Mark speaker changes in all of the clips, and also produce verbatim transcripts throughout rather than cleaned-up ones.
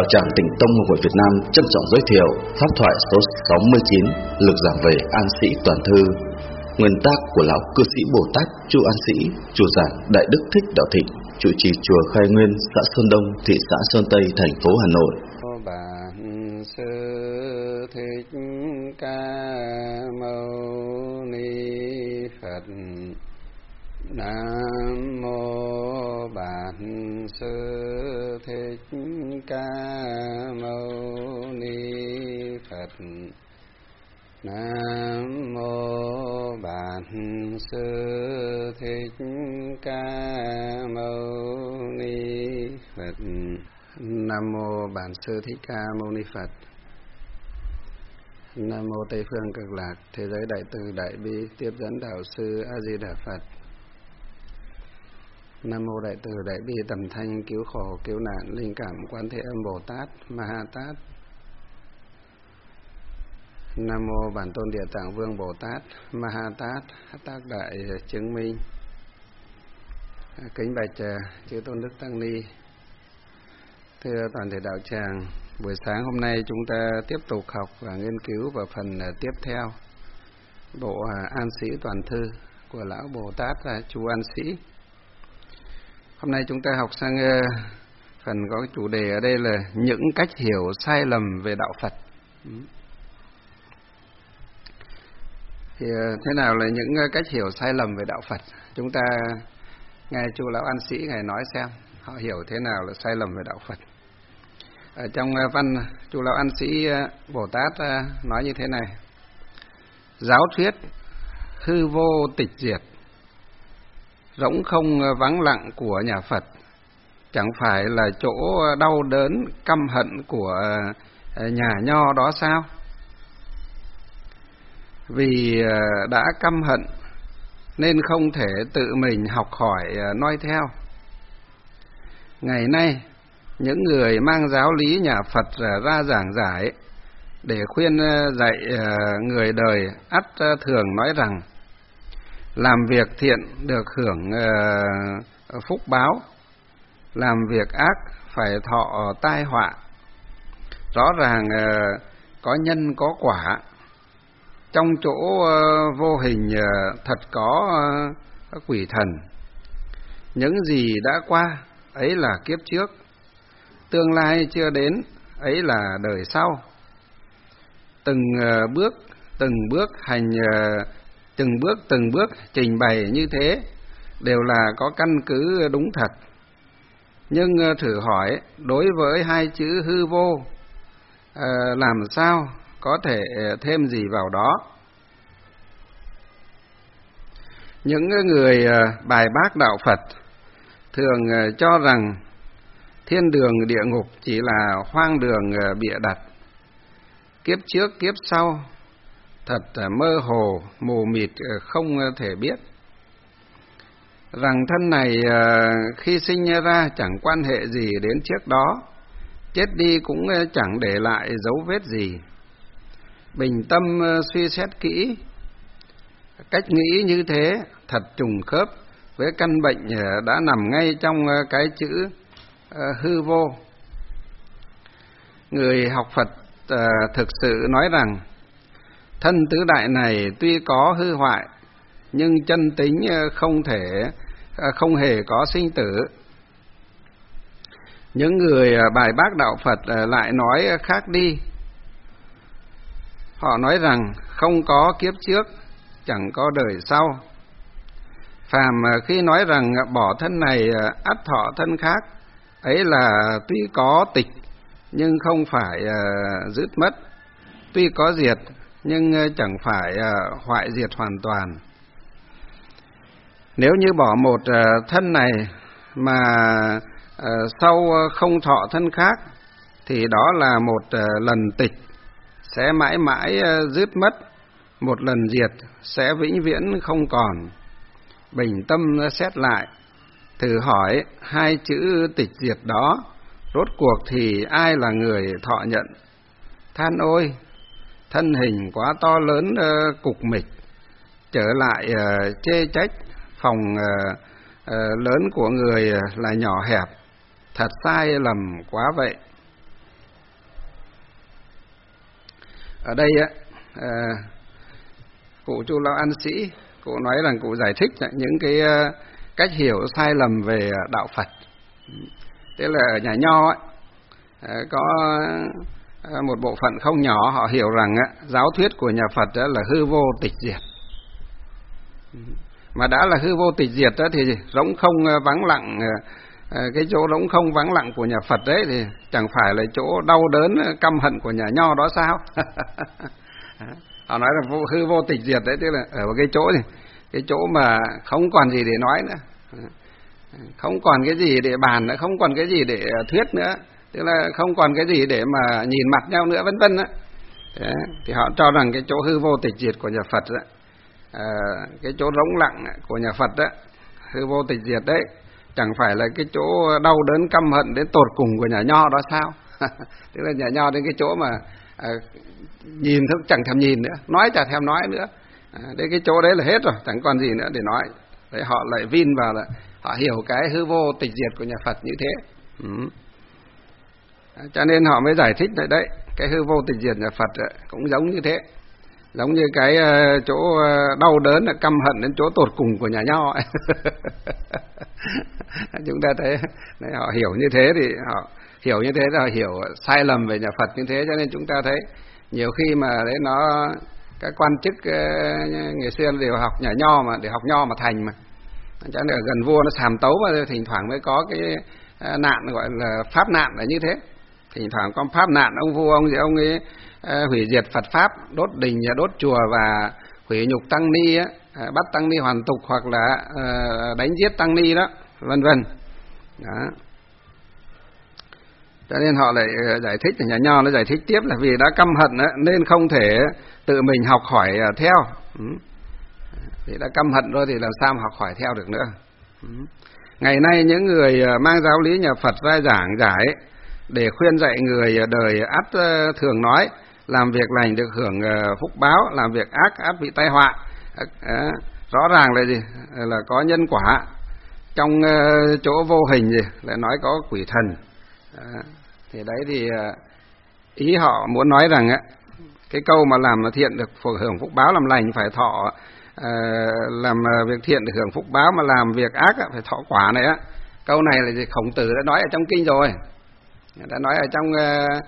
Speaker 1: Tràng Tịnh Tông hội Việt Nam trân trọng giới thiệu pháp thoại số sáu mươi chín, lực giảng về An Sĩ Toàn Thư. Nguyên tác của lão cư sĩ Bồ Tát Chu An Sĩ, chủ giảng Đại Đức Thích Đạo Thịnh, trụ trì chùa Khai Nguyên, xã Sơn Đông, thị xã Sơn Tây, thành phố Hà Nội.
Speaker 2: Bản Sư Thích Ca Mâu Ni Phật. Nam mô Bản Sư Thích Ca Mâu Ni Phật. Nam mô Bản Sư Thích Ca Mâu Ni Phật. Nam mô Bản Sư Thích Ca Mâu Ni Phật. Nam mô Tây phương Cực Lạc Thế giới Đại Từ Đại Bi Tiếp dẫn Đạo sư A Di Đà Phật. Nam mô Đại Từ Đại Bi Tầm Thanh Cứu Khổ Cứu Nạn Linh Cảm Quan Thế Âm Bồ Tát Ma Ha Tát. Nam mô Bản Tôn Địa Tạng Vương Bồ Tát Ma Ha Tát Tác Đại Chứng Minh. Kính bạch chư Tôn Đức Tăng Ni, thưa toàn thể đạo tràng, buổi sáng hôm nay chúng ta tiếp tục học và nghiên cứu vào phần tiếp theo bộ An Sĩ Toàn Thư của lão Bồ Tát Chu An Sĩ. Hôm nay chúng ta học sang phần có chủ đề ở đây là những cách hiểu sai lầm về đạo Phật. Thì thế nào là những cách hiểu sai lầm về đạo Phật? Chúng ta nghe Chu lão An Sĩ ngài nói xem họ hiểu thế nào là sai lầm về đạo Phật. Ở trong văn Chu lão An Sĩ Bồ Tát nói như thế này: giáo thuyết hư vô tịch diệt, rỗng không vắng lặng của nhà Phật chẳng phải là chỗ đau đớn căm hận của nhà nho đó sao? Vì đã căm hận nên không thể tự mình học hỏi noi theo. Ngày nay những người mang giáo lý nhà Phật ra giảng giải để khuyên dạy người đời ắt thường nói rằng làm việc thiện được hưởng uh, phúc báo, làm việc ác phải thọ tai họa. Rõ ràng uh, có nhân có quả. Trong chỗ uh, vô hình uh, thật có uh, quỷ thần. Những gì đã qua ấy là kiếp trước, tương lai chưa đến ấy là đời sau. Từng uh, bước từng bước hành uh, từng bước từng bước trình bày như thế đều là có căn cứ đúng thật. Nhưng thử hỏi, đối với hai chữ hư vô, làm sao có thể thêm gì vào đó? Những người bài bác đạo Phật thường cho rằng thiên đường địa ngục chỉ là hoang đường bịa đặt, kiếp trước kiếp sau thật mơ hồ, mù mịt không thể biết. Rằng thân này khi sinh ra chẳng quan hệ gì đến trước đó, chết đi cũng chẳng để lại dấu vết gì. Bình tâm suy xét kỹ, cách nghĩ như thế thật trùng khớp với căn bệnh đã nằm ngay trong cái chữ hư vô. Người học Phật thực sự nói rằng thân tứ đại này tuy có hư hoại, nhưng chân tính không thể, không hề có sinh tử. Những người bài bác đạo Phật lại nói khác đi. Họ nói rằng không có kiếp trước, chẳng có đời sau. Phàm khi nói rằng bỏ thân này ắt thọ thân khác, ấy là tuy có tịch nhưng không phải dứt mất, tuy có diệt nhưng chẳng phải uh, hoại diệt hoàn toàn. Nếu như bỏ một uh, thân này mà uh, sau không thọ thân khác, thì đó là một uh, lần tịch sẽ mãi mãi uh, dứt mất, một lần diệt sẽ vĩnh viễn không còn. Bình tâm xét lại, thử hỏi hai chữ tịch diệt đó, rốt cuộc thì ai là người thọ nhận? Than ôi, thân hình quá to lớn uh, cục mịch, trở lại uh, chê trách phòng uh, uh, lớn của người là nhỏ hẹp, thật sai lầm quá vậy. ở đây á, à, cụ Chu Lão An Sĩ cụ nói rằng cụ giải thích những cái cách hiểu sai lầm về đạo Phật. Tức là ở nhà Nho ấy, có một bộ phận không nhỏ họ hiểu rằng giáo thuyết của nhà Phật là hư vô tịch diệt. Mà đã là hư vô tịch diệt thì rỗng không vắng lặng, cái chỗ rỗng không vắng lặng của nhà Phật đấy thì chẳng phải là chỗ đau đớn căm hận của nhà Nho đó sao? Họ nói là vô, hư vô tịch diệt đấy, tức là ở cái chỗ thì cái chỗ mà không còn gì để nói nữa, không còn cái gì để bàn nữa, không còn cái gì để thuyết nữa, tức là không còn cái gì để mà nhìn mặt nhau nữa, vân vân á. Thì họ cho rằng cái chỗ hư vô tịch diệt của nhà Phật đó, à, cái chỗ rỗng lặng của nhà Phật đó, hư vô tịch diệt đấy, chẳng phải là cái chỗ đau đớn căm hận đến tột cùng của nhà Nho đó sao? Tức là nhà Nho đến cái chỗ mà à, nhìn thôi chẳng thèm nhìn nữa, nói chả thèm nói nữa, à, đến cái chỗ đấy là hết rồi, chẳng còn gì nữa để nói. Đấy, họ lại vin vào là họ hiểu cái hư vô tịch diệt của nhà Phật như thế. Ừ. Cho nên họ mới giải thích lại đấy, cái hư vô tịch diệt nhà Phật ấy, cũng giống như thế, giống như cái uh, chỗ uh, đau đớn là căm hận đến chỗ tột cùng của nhà Nho ấy. Chúng ta thấy đấy, họ hiểu như thế thì họ hiểu như thế là hiểu sai lầm về nhà Phật như thế, cho nên chúng ta thấy nhiều khi mà đấy nó các quan chức uh, ngày xưa đều học nhà Nho mà để học Nho mà thành mà, cho nên ở gần vua nó sàm tấu và thỉnh thoảng mới có cái uh, nạn gọi là pháp nạn là như thế. Thỉnh thoảng có pháp nạn, ông vua ông gì ông ấy uh, hủy diệt Phật pháp, đốt đình, đốt chùa và hủy nhục tăng ni á, uh, bắt tăng ni hoàn tục hoặc là uh, đánh giết tăng ni đó, vân vân. Đó. Cho nên họ lại uh, giải thích, nhà Nho nó giải thích tiếp là vì đã căm hận á, nên không thể tự mình học hỏi uh, theo. Ừ. Thì đã căm hận rồi thì làm sao mà học hỏi theo được nữa. Ừ. Ngày nay những người uh, mang giáo lý nhà Phật ra giảng giải để khuyên dạy người đời ắt thường nói làm việc lành được hưởng phúc báo, làm việc ác ắt bị tai họa. À, rõ ràng là gì? Là có nhân quả. Trong chỗ vô hình gì lại nói có quỷ thần. À, thì đấy thì ý họ muốn nói rằng á, cái câu mà làm thiện được hưởng phúc báo, làm lành phải thọ, à, làm việc thiện được hưởng phúc báo, mà làm việc ác á, phải thọ quả này á. Câu này là gì? Khổng Tử đã nói ở trong kinh rồi, đã nói ở trong uh,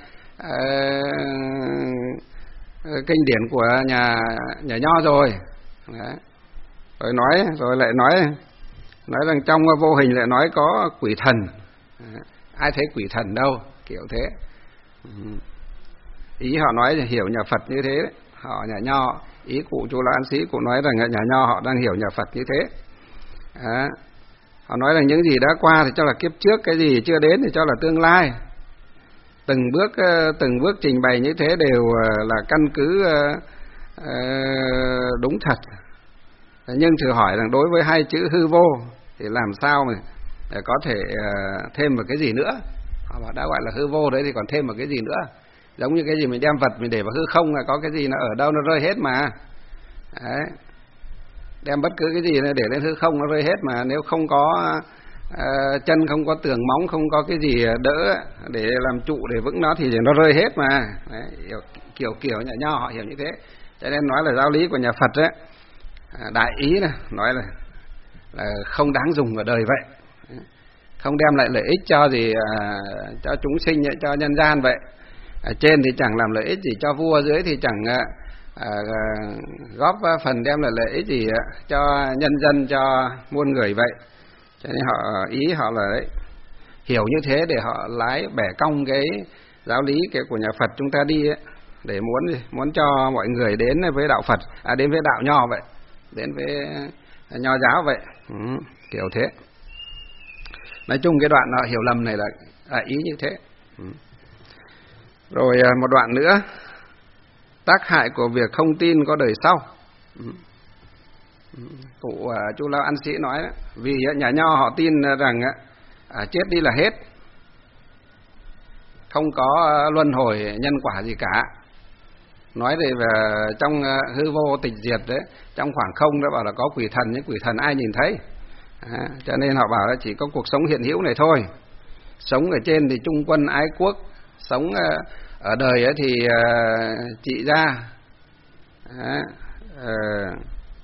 Speaker 2: uh, kinh điển của nhà nhà Nho rồi. Đấy. Rồi nói rồi lại nói nói rằng trong vô hình lại nói có quỷ thần. Đấy. Ai thấy quỷ thần đâu, kiểu thế. Ý họ nói là hiểu nhà Phật như thế đấy. Họ nhà Nho, ý cụ Chu Lão An Sĩ cụ nói rằng nhà Nho họ đang hiểu nhà Phật như thế. Đấy. Họ nói rằng những gì đã qua thì cho là kiếp trước, cái gì chưa đến thì cho là tương lai. Từng bước từng bước trình bày như thế đều là căn cứ đúng thật. Nhưng thử hỏi rằng đối với hai chữ hư vô thì làm sao mà có thể thêm một cái gì nữa? Họ bảo đã gọi là hư vô đấy thì còn thêm một cái gì nữa? Giống như cái gì mình đem vật mình để vào hư không là có cái gì nó ở đâu nó rơi hết mà. Đấy. Đem bất cứ cái gì để lên hư không nó rơi hết mà, nếu không có uh, chân, không có tường móng, không có cái gì đỡ để làm trụ để vững nó thì nó rơi hết mà. Đấy, kiểu kiểu nhà Nho họ hiểu như thế, cho nên nói là giáo lý của nhà Phật ấy, đại ý này nói là, là không đáng dùng ở đời vậy, không đem lại lợi ích cho gì uh, cho chúng sinh, cho nhân gian vậy. Ở trên thì chẳng làm lợi ích gì cho vua, dưới thì chẳng uh, À, góp phần đem lại lợi ích gì cho nhân dân, cho muôn người vậy. Cho nên họ ý họ là đấy, hiểu như thế để họ lái bẻ cong cái giáo lý cái của nhà Phật chúng ta đi ấy, để muốn muốn cho mọi người đến với đạo Phật, à, đến với đạo Nho vậy, đến với Nho giáo vậy. Ừ, kiểu thế. Nói chung cái đoạn họ hiểu lầm này là, là ý như thế. Ừ. Rồi một đoạn nữa, tác hại của việc không tin có đời sau. Cụ uh, Chu Lão An Sĩ nói đó, vì nhà Nho họ tin rằng uh, chết đi là hết, không có uh, luân hồi nhân quả gì cả. Nói về uh, trong uh, hư vô tịch diệt đấy, trong khoảng không đó bảo là có quỷ thần, nhưng quỷ thần ai nhìn thấy. À, cho nên họ bảo là chỉ có cuộc sống hiện hữu này thôi. Sống ở trên thì trung quân ái quốc, sống uh, Ở đời ấy thì uh, trị gia, uh, uh,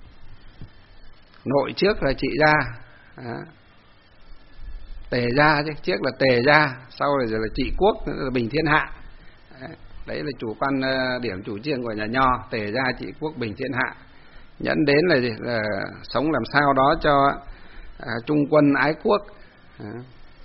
Speaker 2: nội trước là trị gia, uh, tề gia chứ, trước là tề gia, sau rồi, rồi là trị quốc, là bình thiên hạ. Uh, đấy là chủ quan uh, điểm chủ trương của nhà Nho, tề gia trị quốc bình thiên hạ. Nhẫn đến là, gì? Là sống làm sao đó cho uh, trung quân ái quốc. Uh,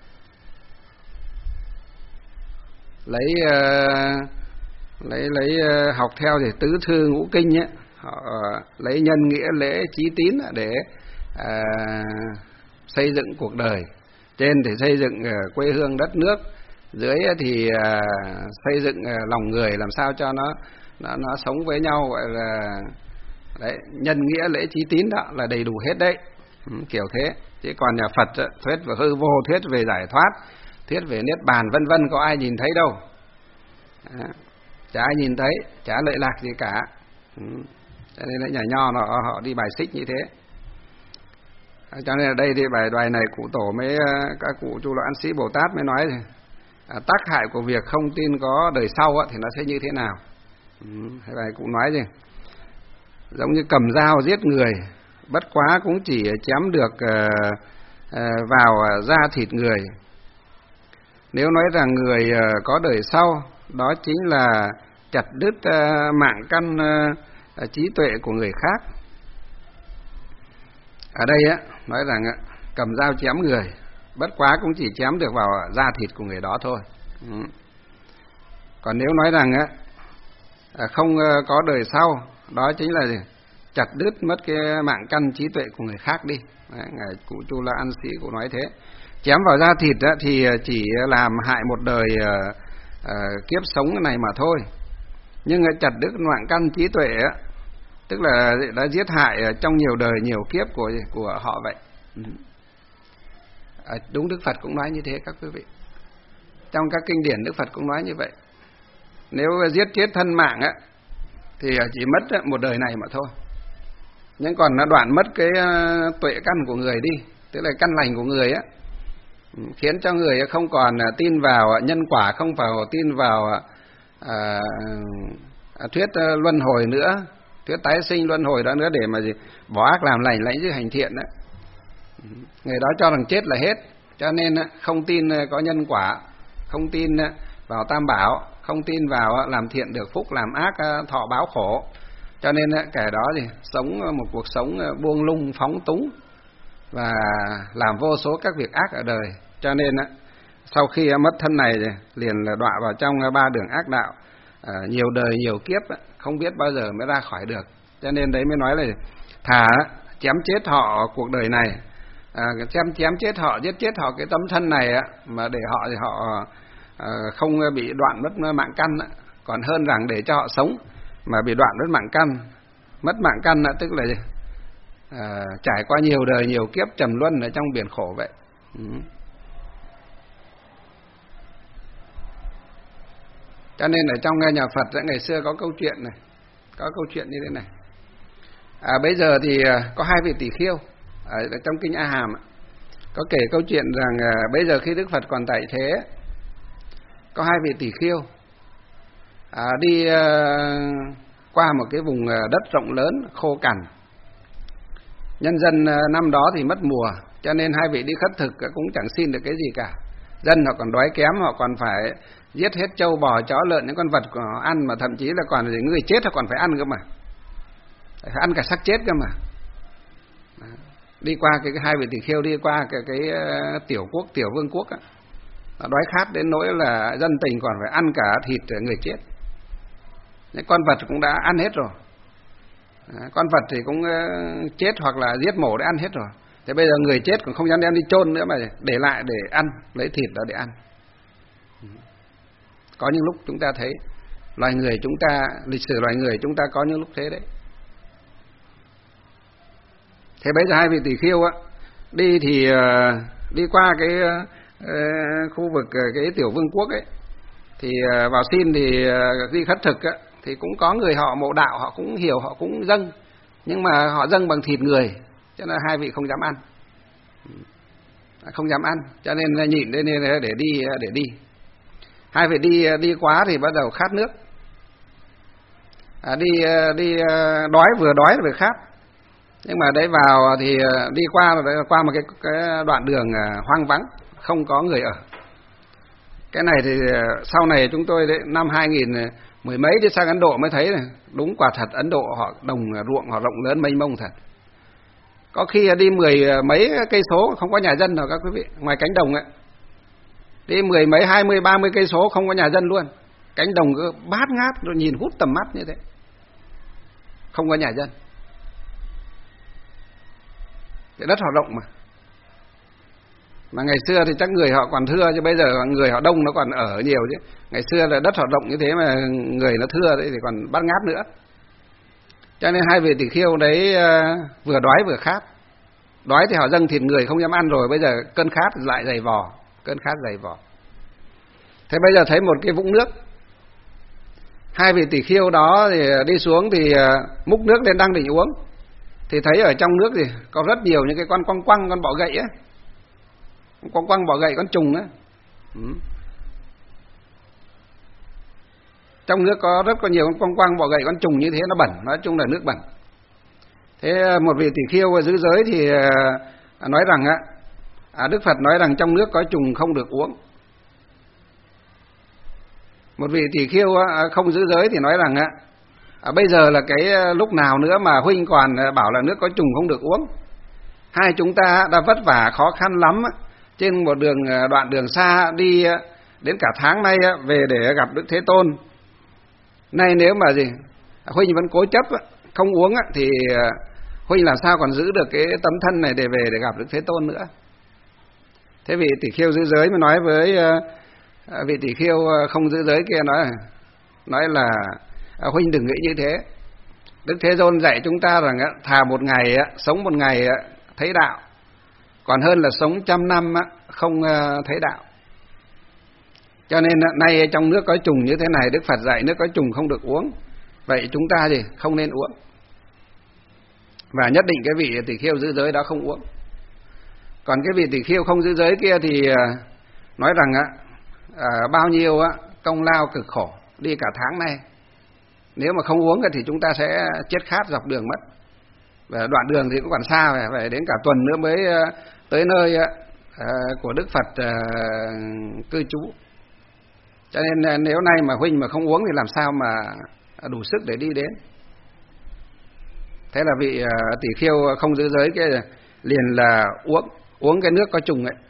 Speaker 2: lấy uh, lấy lấy uh, học theo thì tứ thư ngũ kinh ấy, họ uh, lấy nhân nghĩa lễ trí tín để uh, xây dựng cuộc đời. Trên thì xây dựng uh, quê hương đất nước, dưới thì uh, xây dựng uh, lòng người làm sao cho nó nó nó sống với nhau, gọi là đấy, nhân nghĩa lễ trí tín đó là đầy đủ hết đấy. Ừ, kiểu thế. Chứ còn nhà Phật uh, thuyết về hư vô, thuyết về giải thoát, thuyết về niết bàn vân vân, có ai nhìn thấy đâu. À, chả ai nhìn thấy, chả lợi lạc gì cả. Ừ. Cho nên là nhà Nho nó, họ đi bài xích như thế. À, cho nên ở đây thì bài bài này cụ tổ mới, các cụ Chu Lợi An Sĩ Bồ Tát mới nói thì, à, tác hại của việc không tin có đời sau á, thì nó sẽ như thế nào. Ừ. Hay bài cụ nói gì, giống như cầm dao giết người, bất quá cũng chỉ chém được uh, uh, vào da thịt người. Nếu nói rằng người uh, có đời sau, đó chính là chặt đứt uh, mạng căn uh, trí tuệ của người khác. Ở đây á, nói rằng uh, cầm dao chém người, bất quá cũng chỉ chém được vào da thịt của người đó thôi. Ừ. Còn nếu nói rằng á, uh, không uh, có đời sau, đó chính là gì? Chặt đứt mất cái mạng căn trí tuệ của người khác đi. Đấy, ngài cụ Chu La An Sĩ cụ nói thế. Chém vào da thịt á, thì chỉ làm hại một đời uh, uh, kiếp sống này mà thôi. Nhưng chặt đứt mạng căn trí tuệ á, tức là đã giết hại trong nhiều đời nhiều kiếp của của họ vậy. Ừ. À, đúng, Đức Phật cũng nói như thế các quý vị. Trong các kinh điển Đức Phật cũng nói như vậy. Nếu giết chết thân mạng á, thì chỉ mất một đời này mà thôi. Nhưng còn nó đoạn mất cái uh, tuệ căn của người đi, tức là căn lành của người á, khiến cho người không còn tin vào nhân quả, không vào tin vào à, à, thuyết luân hồi nữa, thuyết tái sinh luân hồi đó nữa, để mà gì bỏ ác làm lành, lãnh giữ hành thiện đó. Người đó cho rằng chết là hết, cho nên không tin có nhân quả, không tin vào tam bảo, không tin vào làm thiện được phúc, làm ác thọ báo khổ. Cho nên kẻ đó thì sống một cuộc sống buông lung phóng túng và làm vô số các việc ác ở đời. Cho nên sau khi mất thân này liền là đọa vào trong ba đường ác đạo, à, nhiều đời nhiều kiếp không biết bao giờ mới ra khỏi được. Cho nên đấy mới nói là thà chém chết họ cuộc đời này, à, chém chém chết họ, giết chết họ cái tấm thân này á, mà để họ thì họ à, không bị đoạn mất mạng căn á, còn hơn rằng để cho họ sống mà bị đoạn mất mạng căn. Mất mạng căn á, tức là à, trải qua nhiều đời nhiều kiếp trầm luân ở trong biển khổ vậy. Ừ. Cho nên ở trong nhà Phật ngày xưa có câu chuyện này, có câu chuyện như thế này. À, bây giờ thì có hai vị tỷ khiêu ở trong kinh A Hàm có kể câu chuyện rằng à, bây giờ khi Đức Phật còn tại thế, có hai vị tỷ khiêu à, đi à, qua một cái vùng đất rộng lớn khô cằn. Nhân dân à, năm đó thì mất mùa, cho nên hai vị đi khất thực cũng chẳng xin được cái gì cả. Dân họ còn đói kém, họ còn phải giết hết trâu bò chó lợn, những con vật của họ ăn, mà thậm chí là còn người chết họ còn phải ăn cơ mà, phải ăn cả xác chết cơ mà. Đi qua cái, cái hai vị tỷ khiêu đi qua cái, cái uh, tiểu quốc tiểu vương quốc á, đói khát đến nỗi là dân tình còn phải ăn cả thịt người chết. Những con vật cũng đã ăn hết rồi, à, con vật thì cũng uh, chết hoặc là giết mổ để ăn hết rồi. Thế bây giờ người chết cũng không dám đem đi chôn nữa mà để lại để ăn, lấy thịt đó để ăn. Có những lúc chúng ta thấy loài người chúng ta, lịch sử loài người chúng ta có những lúc thế đấy. Thế bây giờ hai vị tỷ khiêu á đi thì uh, đi qua cái uh, khu vực uh, cái tiểu vương quốc ấy, thì uh, vào xin thì uh, đi khất thực á, thì cũng có người họ mộ đạo, họ cũng hiểu, họ cũng dâng, nhưng mà họ dâng bằng thịt người, cho nên hai vị không dám ăn, không dám ăn, cho nên nhịn để, để đi để đi. Hai vị đi đi quá thì bắt đầu khát nước. À, đi đi đói, vừa đói vừa khát. Nhưng mà đấy vào thì đi qua qua một cái, cái đoạn đường hoang vắng, không có người ở. Cái này thì sau này chúng tôi đấy, năm hai nghìn mười mấy đi sang Ấn Độ mới thấy này, đúng quả thật Ấn Độ họ đồng ruộng họ rộng lớn mênh mông thật. Có khi đi mười mấy cây số không có nhà dân đâu các quý vị, ngoài cánh đồng ấy. Đi mười mấy, hai mươi, ba mươi cây số không có nhà dân luôn. Cánh đồng cứ bát ngát rồi nhìn hút tầm mắt như thế. Không có nhà dân. Cái đất họ rộng mà. Mà ngày xưa thì chắc người họ còn thưa, chứ bây giờ người họ đông nó còn ở nhiều chứ. Ngày xưa là đất họ rộng như thế mà người nó thưa đấy thì còn bát ngát nữa. Cho nên hai vị tỷ khưu đấy vừa đói vừa khát. Đói thì họ dâng thịt người không dám ăn rồi, bây giờ cơn khát lại dày vò, cơn khát dày vò. Thế bây giờ thấy một cái vũng nước. Hai vị tỷ khưu đó thì đi xuống thì múc nước lên đang định uống. Thì thấy ở trong nước thì có rất nhiều những cái con quăng quăng, con bọ gậy á. Quăng quăng bọ gậy, con trùng á. Ừ. Trong nước có rất có nhiều con quăng quăng bọ gậy, con trùng như thế nó bẩn, nói chung là nước bẩn. Thế một vị tỷ khưu giữ giới thì nói rằng á, Đức Phật nói rằng trong nước có trùng không được uống. Một vị tỷ khưu không giữ giới thì nói rằng á, à, bây giờ là cái lúc nào nữa mà huynh còn bảo là nước có trùng không được uống. Hai chúng ta đã vất vả khó khăn lắm trên một đường đoạn đường xa đi đến cả tháng nay về để gặp Đức Thế Tôn. Nay nếu mà gì huynh vẫn cố chấp không uống thì huynh làm sao còn giữ được cái tấm thân này để về để gặp Đức Thế Tôn nữa. Thế vị tỷ khưu giữ giới mới nói với vị tỷ khưu không giữ giới kia, nói nói là huynh đừng nghĩ như thế. Đức Thế Tôn dạy chúng ta rằng thà một ngày sống một ngày thấy đạo, còn hơn là sống trăm năm không thấy đạo. Cho nên nay trong nước có trùng như thế này, Đức Phật dạy nước có trùng không được uống. Vậy chúng ta gì không nên uống. Và nhất định cái vị tỷ khưu giữ giới đó không uống. Còn cái vị tỷ khưu không giữ giới kia thì nói rằng à, bao nhiêu công lao cực khổ đi cả tháng nay, nếu mà không uống thì chúng ta sẽ chết khát dọc đường mất. Và đoạn đường thì cũng còn xa, phải, phải đến cả tuần nữa mới tới nơi của Đức Phật cư trú. Cho nên nếu nay mà huynh mà không uống thì làm sao mà đủ sức để đi đến. Thế là vị tỷ khưu không giữ giới kia liền là uống uống cái nước có trùng ấy,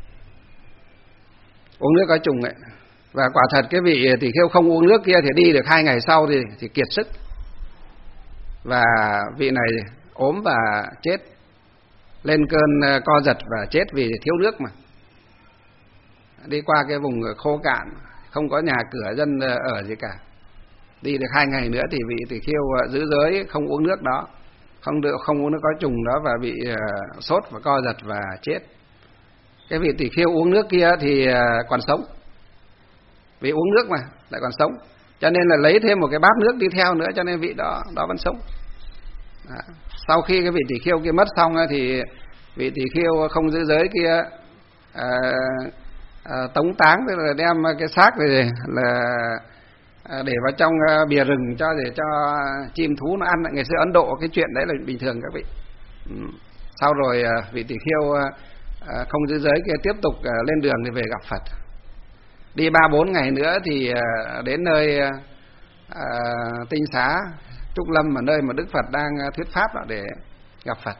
Speaker 2: uống nước có trùng ấy. Và quả thật cái vị tỷ khưu không uống nước kia thì đi được hai ngày sau thì thì kiệt sức, và vị này ốm và chết, lên cơn co giật và chết vì thiếu nước mà. Đi qua cái vùng khô cạn, không có nhà cửa dân ở gì cả. Đi được hai ngày nữa thì vị tỷ khưu giữ giới không uống nước đó, không được không uống nước có trùng đó, và bị sốt và co giật và chết. Cái vị tỷ khưu uống nước kia thì còn sống, vì uống nước mà lại còn sống, cho nên là lấy thêm một cái bát nước đi theo nữa, cho nên vị đó đó vẫn sống. Đó. Sau khi cái vị tỷ khưu kia mất xong thì vị tỷ khưu không giữ giới kia à, à, tống táng, tức là đem cái xác này là à, để vào trong bìa rừng cho để cho chim thú nó ăn. Ngày xưa Ấn Độ cái chuyện đấy là bình thường các vị. Ừ. Sau rồi vị tỷ khưu à, không giữ giới kia tiếp tục à, lên đường để về gặp Phật. Đi ba bốn ngày nữa thì à, đến nơi à, Tinh Xá Trúc Lâm, mà nơi mà Đức Phật đang thuyết pháp đó để gặp Phật.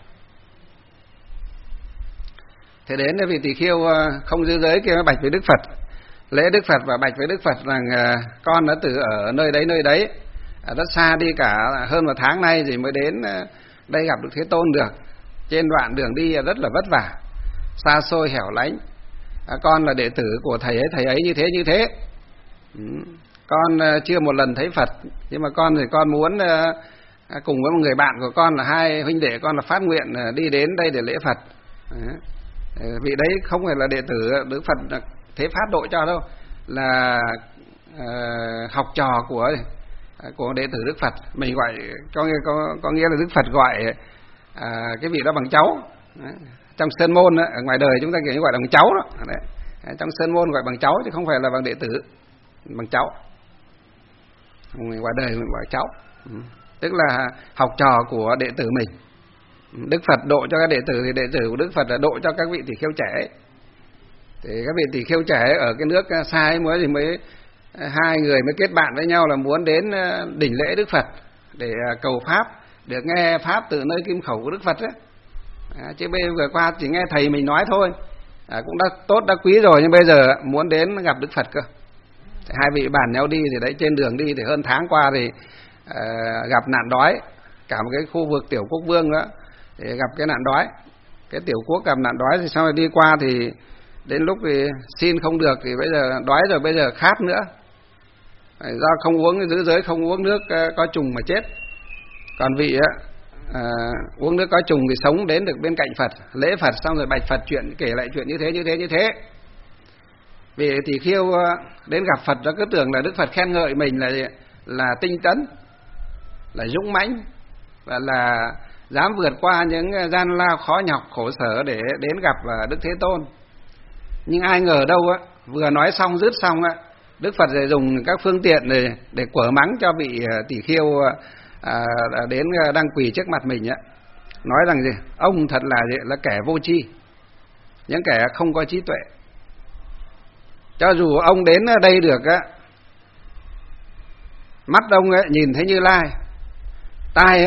Speaker 2: Thế đến vị tỷ khưu không giữ giới kia bạch với Đức Phật, lễ Đức Phật và bạch với Đức Phật rằng con đã từ ở nơi đấy nơi đấy rất xa đi cả hơn một tháng nay thì mới đến đây gặp Đức Thế Tôn được. Trên đoạn đường đi rất là vất vả, xa xôi hẻo lánh. Con là đệ tử của thầy ấy, thầy ấy như thế như thế. Con chưa một lần thấy Phật, nhưng mà con thì con muốn cùng với một người bạn của con là hai huynh đệ con là phát nguyện đi đến đây để lễ Phật. Vị đấy không phải là đệ tử Đức Phật thế phát độ cho đâu, là uh, học trò của của đệ tử Đức Phật. Mình gọi có nghĩa có, có nghĩa là Đức Phật gọi uh, cái vị đó bằng cháu. Đấy. Trong sơn môn ở ngoài đời chúng ta kiểu như gọi là bằng cháu đó. Đấy. Trong sơn môn gọi bằng cháu chứ không phải là bằng đệ tử. bằng cháu, qua đời mình bảo cháu, tức là học trò của đệ tử mình. Đức Phật độ cho các đệ tử thì đệ tử của Đức Phật là độ cho các vị tỷ kheo trẻ ấy. Thì các vị tỷ kheo trẻ ở cái nước xa ấy mới thì mới hai người mới kết bạn với nhau là muốn đến đỉnh lễ Đức Phật để cầu pháp, được nghe pháp từ nơi kim khẩu của Đức Phật ấy. À, chứ bây giờ vừa qua chỉ nghe thầy mình nói thôi, à, cũng đã tốt đã quý rồi, nhưng bây giờ muốn đến gặp Đức Phật cơ. Thì hai vị bàn nhau đi, thì đấy trên đường đi thì hơn tháng qua thì à, gặp nạn đói, cả một cái khu vực tiểu quốc vương đó thì gặp cái nạn đói, cái tiểu quốc gặp nạn đói, thì sau này đi qua thì đến lúc thì xin không được, thì bây giờ đói rồi, bây giờ khát nữa, do không uống giữ giới, không uống nước có trùng mà chết. Còn vị á à, uống nước có trùng thì sống đến được bên cạnh Phật, lễ Phật xong rồi bạch Phật chuyện, kể lại chuyện như thế như thế như thế. Vì tỷ kheo đến gặp Phật nó cứ tưởng là Đức Phật khen ngợi mình là là tinh tấn, là dũng mãnh, và là dám vượt qua những gian lao khó nhọc khổ sở để đến gặp Đức Thế Tôn. Nhưng ai ngờ đâu á, vừa nói xong dứt xong á, Đức Phật sẽ dùng các phương tiện để để quở mắng cho vị tỷ kheo à, đến đang quỳ trước mặt mình á, nói rằng gì? Ông thật là gì? Là kẻ vô tri, những kẻ không có trí tuệ. Cho dù ông đến đây được á, mắt ông ấy nhìn thấy Như Lai, tai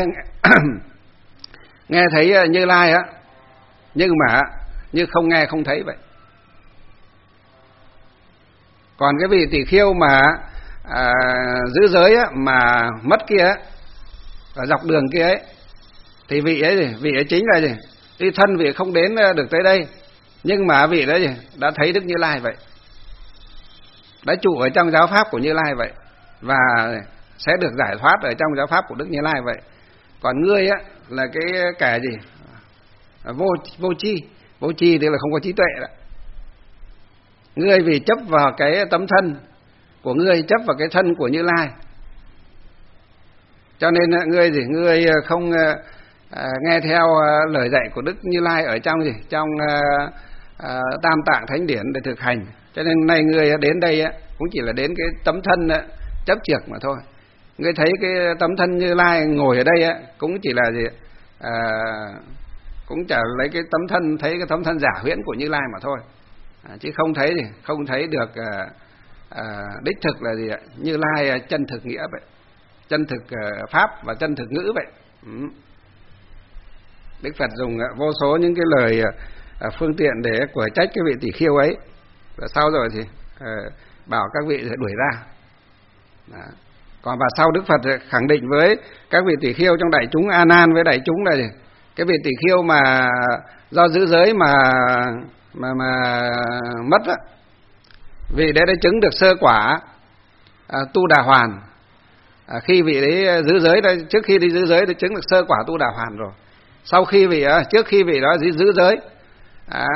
Speaker 2: nghe thấy Như Lai á, nhưng mà như không nghe không thấy vậy. Còn cái vị tỷ kheo mà à, giữ giới á, mà mất kia á, ở dọc đường kia ấy, thì vị ấy gì? Vị ấy chính là gì? Đi thân vị không đến được tới đây, nhưng mà vị đấy gì? Đã thấy Đức Như Lai vậy, đã trụ ở trong giáo pháp của Như Lai vậy, và sẽ được giải thoát ở trong giáo pháp của Đức Như Lai vậy. Còn ngươi á là cái kẻ gì? Vô vô tri, vô tri thì là không có trí tuệ đó. Ngươi vì chấp vào cái tấm thân của ngươi, chấp vào cái thân của Như Lai, cho nên ngươi gì? Ngươi không à, nghe theo lời dạy của Đức Như Lai ở trong gì? Trong à, à, Tam Tạng Thánh Điển để thực hành. Cho nên nay ngươi đến đây á, cũng chỉ là đến cái tấm thân á, chấp chược mà thôi. Ngươi thấy cái tấm thân Như Lai ngồi ở đây á, cũng chỉ là gì? À, cũng chả lấy cái tấm thân, thấy cái tấm thân giả huyễn của Như Lai mà thôi. À, chứ không thấy gì, không thấy được à, à, đích thực là gì ạ? Như Lai chân thực nghĩa vậy, chân thực à, pháp và chân thực ngữ vậy. Ừ. Đức Phật dùng à, vô số những cái lời à, phương tiện để quở trách cái vị tỷ kheo ấy, và sau rồi thì à, bảo các vị đuổi ra. Đó. Còn và sau Đức Phật khẳng định với các vị tỷ kheo trong đại chúng, A Nan với đại chúng là gì? Cái vị tỷ kheo mà do giữ giới mà mà mà mất á, vị đấy đã chứng được sơ quả à, tu đà hoàn. À, khi vị đấy giữ giới đây, trước khi đi giữ giới thì chứng được sơ quả tu đà hoàn rồi. Sau khi vị à, trước khi vị đó giữ giới à,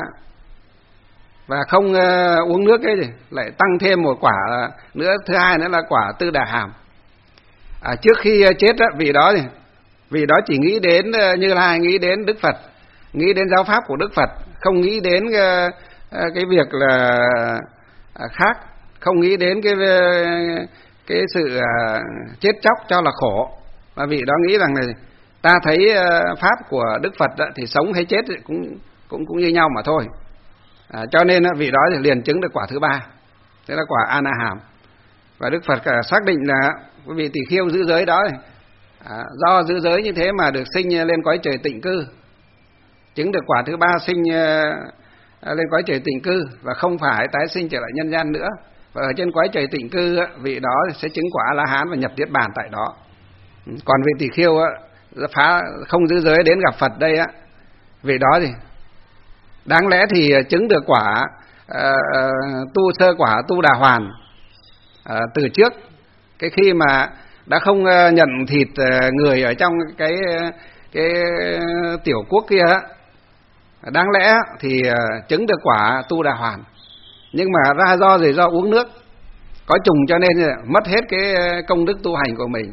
Speaker 2: và không uh, uống nước ấy thì lại tăng thêm một quả nữa, thứ hai nữa là quả tư đà hàm. À, trước khi chết á, vị đó thì vị đó chỉ nghĩ đến uh, Như Lai, nghĩ đến Đức Phật, nghĩ đến giáo pháp của Đức Phật, không nghĩ đến uh, uh, cái việc là uh, khác, không nghĩ đến cái uh, cái sự uh, chết chóc cho là khổ, mà vị đó nghĩ rằng là ta thấy uh, pháp của Đức Phật uh, thì sống hay chết thì cũng cũng cũng như nhau mà thôi. À, cho nên uh, vị đó thì liền chứng được quả thứ ba, tức là quả A Na Hàm. Và Đức Phật uh, xác định là quý vị tỷ kheo giữ giới đó này, à, do giữ giới như thế mà được sinh lên cõi trời tịnh cư, chứng được quả thứ ba, sinh uh, lên cõi trời tịnh cư và không phải tái sinh trở lại nhân gian nữa. Và ở trên cõi trời tịnh cư uh, vị đó sẽ chứng quả A La Hán và nhập niết bàn tại đó. Còn vị tỷ kheo uh, phá không giữ giới đến gặp Phật đây á, vị đó thì đáng lẽ thì chứng được quả uh, tu sơ quả tu đà hoàn uh, từ trước, cái khi mà đã không uh, nhận thịt uh, người ở trong cái cái tiểu quốc kia, đáng lẽ thì uh, chứng được quả tu đà hoàn, nhưng mà ra do gì, do uống nước có trùng cho nên mất hết cái công đức tu hành của mình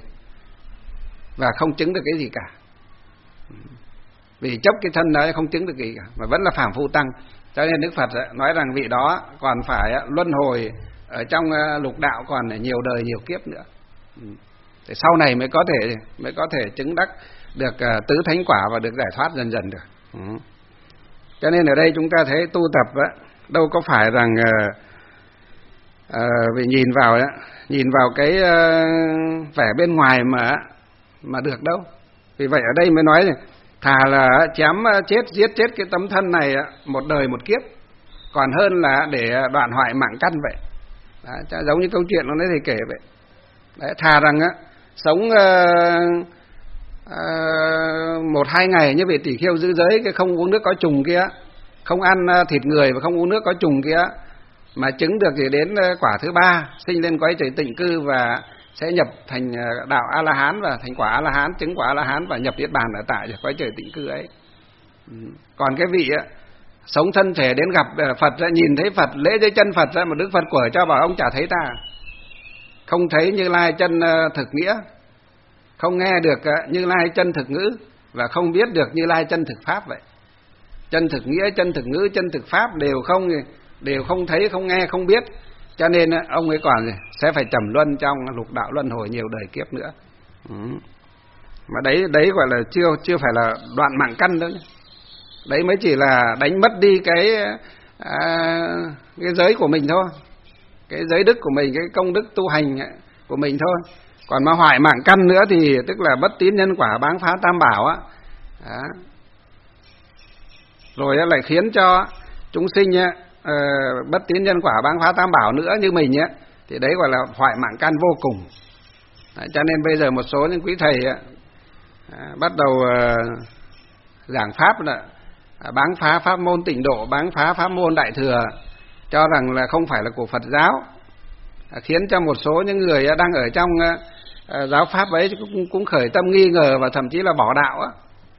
Speaker 2: và không chứng được cái gì cả. Vì chấp cái thân đó không chứng được gì cả, mà vẫn là phàm phu tăng. Cho nên Đức Phật nói rằng vị đó còn phải luân hồi ở trong lục đạo còn nhiều đời nhiều kiếp nữa. Để sau này mới có thể mới có thể chứng đắc được tứ thánh quả và được giải thoát dần dần được. Ừ. Cho nên ở đây chúng ta thấy tu tập á, đâu có phải rằng uh, uh, vì nhìn vào đó, nhìn vào cái uh, vẻ bên ngoài mà mà được đâu. Vì vậy ở đây mới nói này, thà là chém chết giết chết cái tấm thân này một đời một kiếp, còn hơn là để đoạn hoại mạng căn vậy. Đó, giống như câu chuyện nó thầy kể vậy. Đấy, thà rằng á sống uh, uh, một hai ngày như vị tỷ kheo giữ giới, cái không uống nước có trùng kia, không ăn thịt người và không uống nước có trùng kia, mà chứng được thì đến quả thứ ba, sinh lên cõi trời tịnh cư và sẽ nhập thành đạo A La Hán và thành quả A La Hán, chứng quả A La Hán và nhập niết bàn ở tại cõi trời tịnh cư ấy. Còn cái vị á, sống thân thể đến gặp Phật, nhìn thấy Phật, lễ dưới chân Phật ra, mà Đức Phật quở cho bảo ông chả thấy ta, không thấy Như Lai chân thực nghĩa, không nghe được Như Lai chân thực ngữ, và không biết được Như Lai chân thực pháp vậy. Chân thực nghĩa, chân thực ngữ, chân thực pháp đều không đều không thấy, không nghe, không biết. Cho nên ông ấy còn sẽ phải trầm luân trong lục đạo luân hồi nhiều đời kiếp nữa. Ừ. Mà đấy đấy gọi là chưa chưa phải là đoạn mạng căn đâu nhé. Đấy mới chỉ là đánh mất đi cái à, cái giới của mình thôi, cái giới đức của mình, cái công đức tu hành của mình thôi. Còn mà hoại mạng căn nữa thì tức là bất tín nhân quả, báng phá tam bảo á. Đó. Rồi lại khiến cho chúng sinh uh, bất tín nhân quả, báng phá tam bảo nữa như mình ấy, thì đấy gọi là hoại mạng căn vô cùng. Đấy, cho nên bây giờ một số những quý thầy uh, bắt đầu uh, giảng pháp là uh, báng phá pháp môn tịnh độ, báng phá pháp môn đại thừa, cho rằng là không phải là của Phật giáo, uh, khiến cho một số những người uh, đang ở trong uh, uh, giáo pháp ấy cũng, cũng khởi tâm nghi ngờ và thậm chí là bỏ đạo á.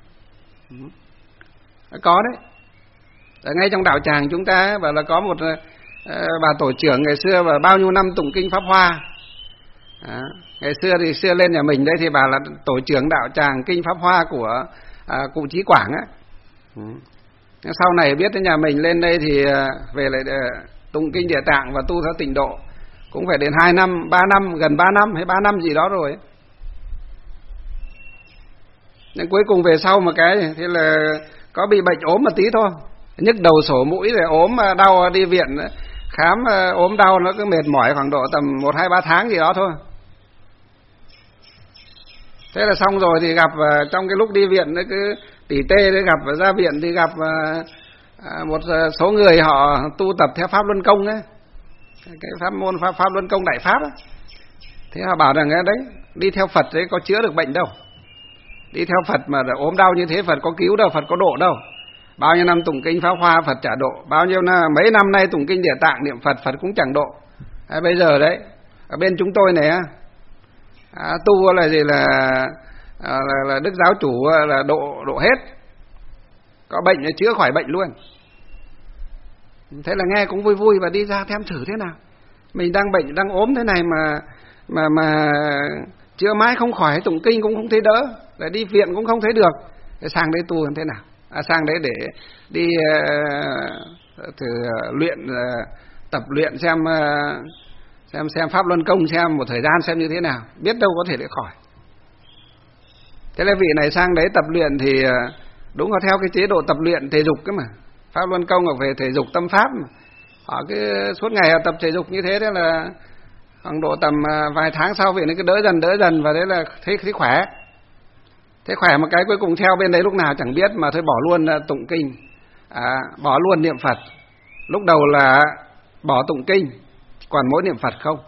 Speaker 2: Có đấy. Ở ngay trong đạo tràng chúng ta bảo là có một uh, bà tổ trưởng ngày xưa và bao nhiêu năm tụng kinh Pháp Hoa. Đó. Ngày xưa thì xưa lên nhà mình đây thì bà là tổ trưởng đạo tràng kinh Pháp Hoa của uh, cụ Chí Quảng á. Ừ. Sau này biết đến nhà mình lên đây thì uh, về lại uh, tụng kinh Địa Tạng và tu theo tịnh độ cũng phải đến hai năm, ba năm, gần ba năm hay ba năm gì đó rồi ấy. Nhưng cuối cùng về sau một cái thì là có bị bệnh ốm một tí thôi, nhức đầu sổ mũi rồi ốm đau đi viện khám, ốm đau nó cứ mệt mỏi khoảng độ tầm một hai ba tháng gì đó thôi. Thế là xong rồi thì gặp trong cái lúc đi viện nó cứ tỉ tê, để gặp ra viện thì gặp một số người họ tu tập theo pháp luân công ấy, cái pháp môn pháp pháp luân công đại pháp ấy. Thế họ bảo rằng đấy đi theo Phật đấy có chữa được bệnh đâu, đi theo Phật mà ốm đau như thế Phật có cứu đâu, Phật có độ đâu. Bao nhiêu năm tụng kinh Pháp Hoa Phật chả độ, bao nhiêu năm, mấy năm nay tụng kinh Địa Tạng niệm Phật Phật cũng chẳng độ. À, bây giờ đấy ở bên chúng tôi này à, tu là gì là, à, là là Đức giáo chủ là độ độ hết, có bệnh là chữa khỏi bệnh luôn. Thế là nghe cũng vui vui và đi ra thêm thử thế nào. Mình đang bệnh đang ốm thế này mà mà mà chữa mãi không khỏi, tụng kinh cũng không thấy đỡ, lại đi viện cũng không thấy được, để sang đấy tu thế nào? À, sang đấy để đi uh, thử uh, luyện uh, tập luyện xem uh, xem xem pháp luân công xem một thời gian xem như thế nào, biết đâu có thể để khỏi. Thế là vị này sang đấy tập luyện thì uh, đúng là theo cái chế độ tập luyện thể dục cái mà pháp luân công là về thể dục tâm pháp mà. Họ cứ suốt ngày tập thể dục như thế, thế là khoảng độ tầm uh, vài tháng sau vị nó cứ đỡ dần đỡ dần và đấy là thấy thấy khỏe. Thế khỏe một cái cuối cùng theo bên đấy lúc nào chẳng biết mà thôi bỏ luôn tụng kinh, à, bỏ luôn niệm Phật. Lúc đầu là bỏ tụng kinh, còn mỗi niệm Phật không.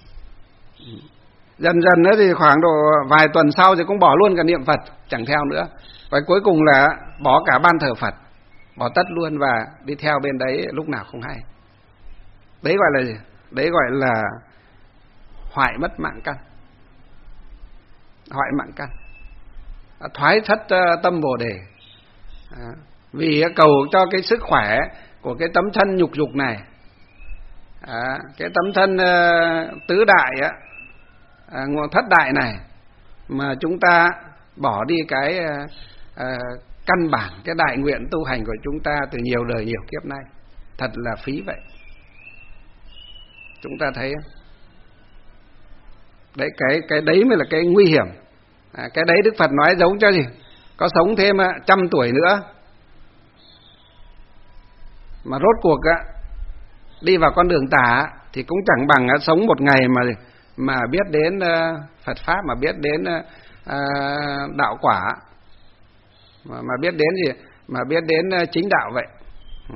Speaker 2: Dần dần nữa thì khoảng độ vài tuần sau thì cũng bỏ luôn cả niệm Phật, chẳng theo nữa. Và cuối cùng là bỏ cả ban thờ Phật, bỏ tất luôn và đi theo bên đấy lúc nào không hay. Đấy gọi là gì? Đấy gọi là hoại mất mạng căn. Hoại mạng căn. Thoái thất tâm Bồ Đề. À, vì cầu cho cái sức khỏe của cái tấm thân nhục dục này, à, cái tấm thân uh, tứ đại á, à, thất đại này, mà chúng ta bỏ đi cái uh, uh, căn bản, cái đại nguyện tu hành của chúng ta từ nhiều đời nhiều kiếp nay, thật là phí vậy. Chúng ta thấy đấy, cái cái đấy mới là cái nguy hiểm. À, cái đấy Đức Phật nói giống cho gì? Có sống thêm trăm tuổi nữa mà rốt cuộc á, đi vào con đường tà thì cũng chẳng bằng á, sống một ngày mà mà biết đến uh, Phật pháp, mà biết đến uh, đạo quả, mà, mà biết đến gì, mà biết đến uh, chính đạo vậy. Ừ.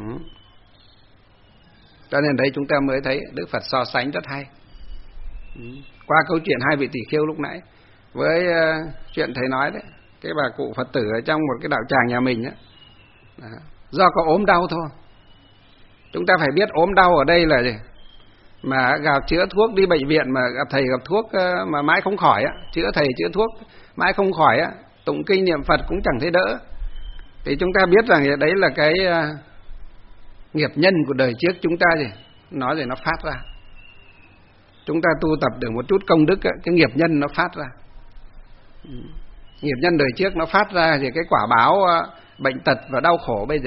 Speaker 2: Cho nên đấy chúng ta mới thấy Đức Phật so sánh rất hay. Ừ. Qua câu chuyện hai vị tỷ khưu lúc nãy với uh, chuyện thầy nói đấy, cái bà cụ Phật tử ở trong một cái đạo tràng nhà mình ấy, đó, do có ốm đau thôi. Chúng ta phải biết ốm đau ở đây là gì? Mà gặp chữa thuốc, đi bệnh viện mà gặp thầy gặp thuốc mà mãi không khỏi á, chữa thầy chữa thuốc mãi không khỏi á, tụng kinh niệm Phật cũng chẳng thấy đỡ. Thì chúng ta biết rằng đấy là cái uh, nghiệp nhân của đời trước chúng ta gì, nói rồi nó phát ra. Chúng ta tu tập được một chút công đức á, cái nghiệp nhân nó phát ra. Nghiệp nhân đời trước nó phát ra thì cái quả báo uh, bệnh tật và đau khổ bây giờ.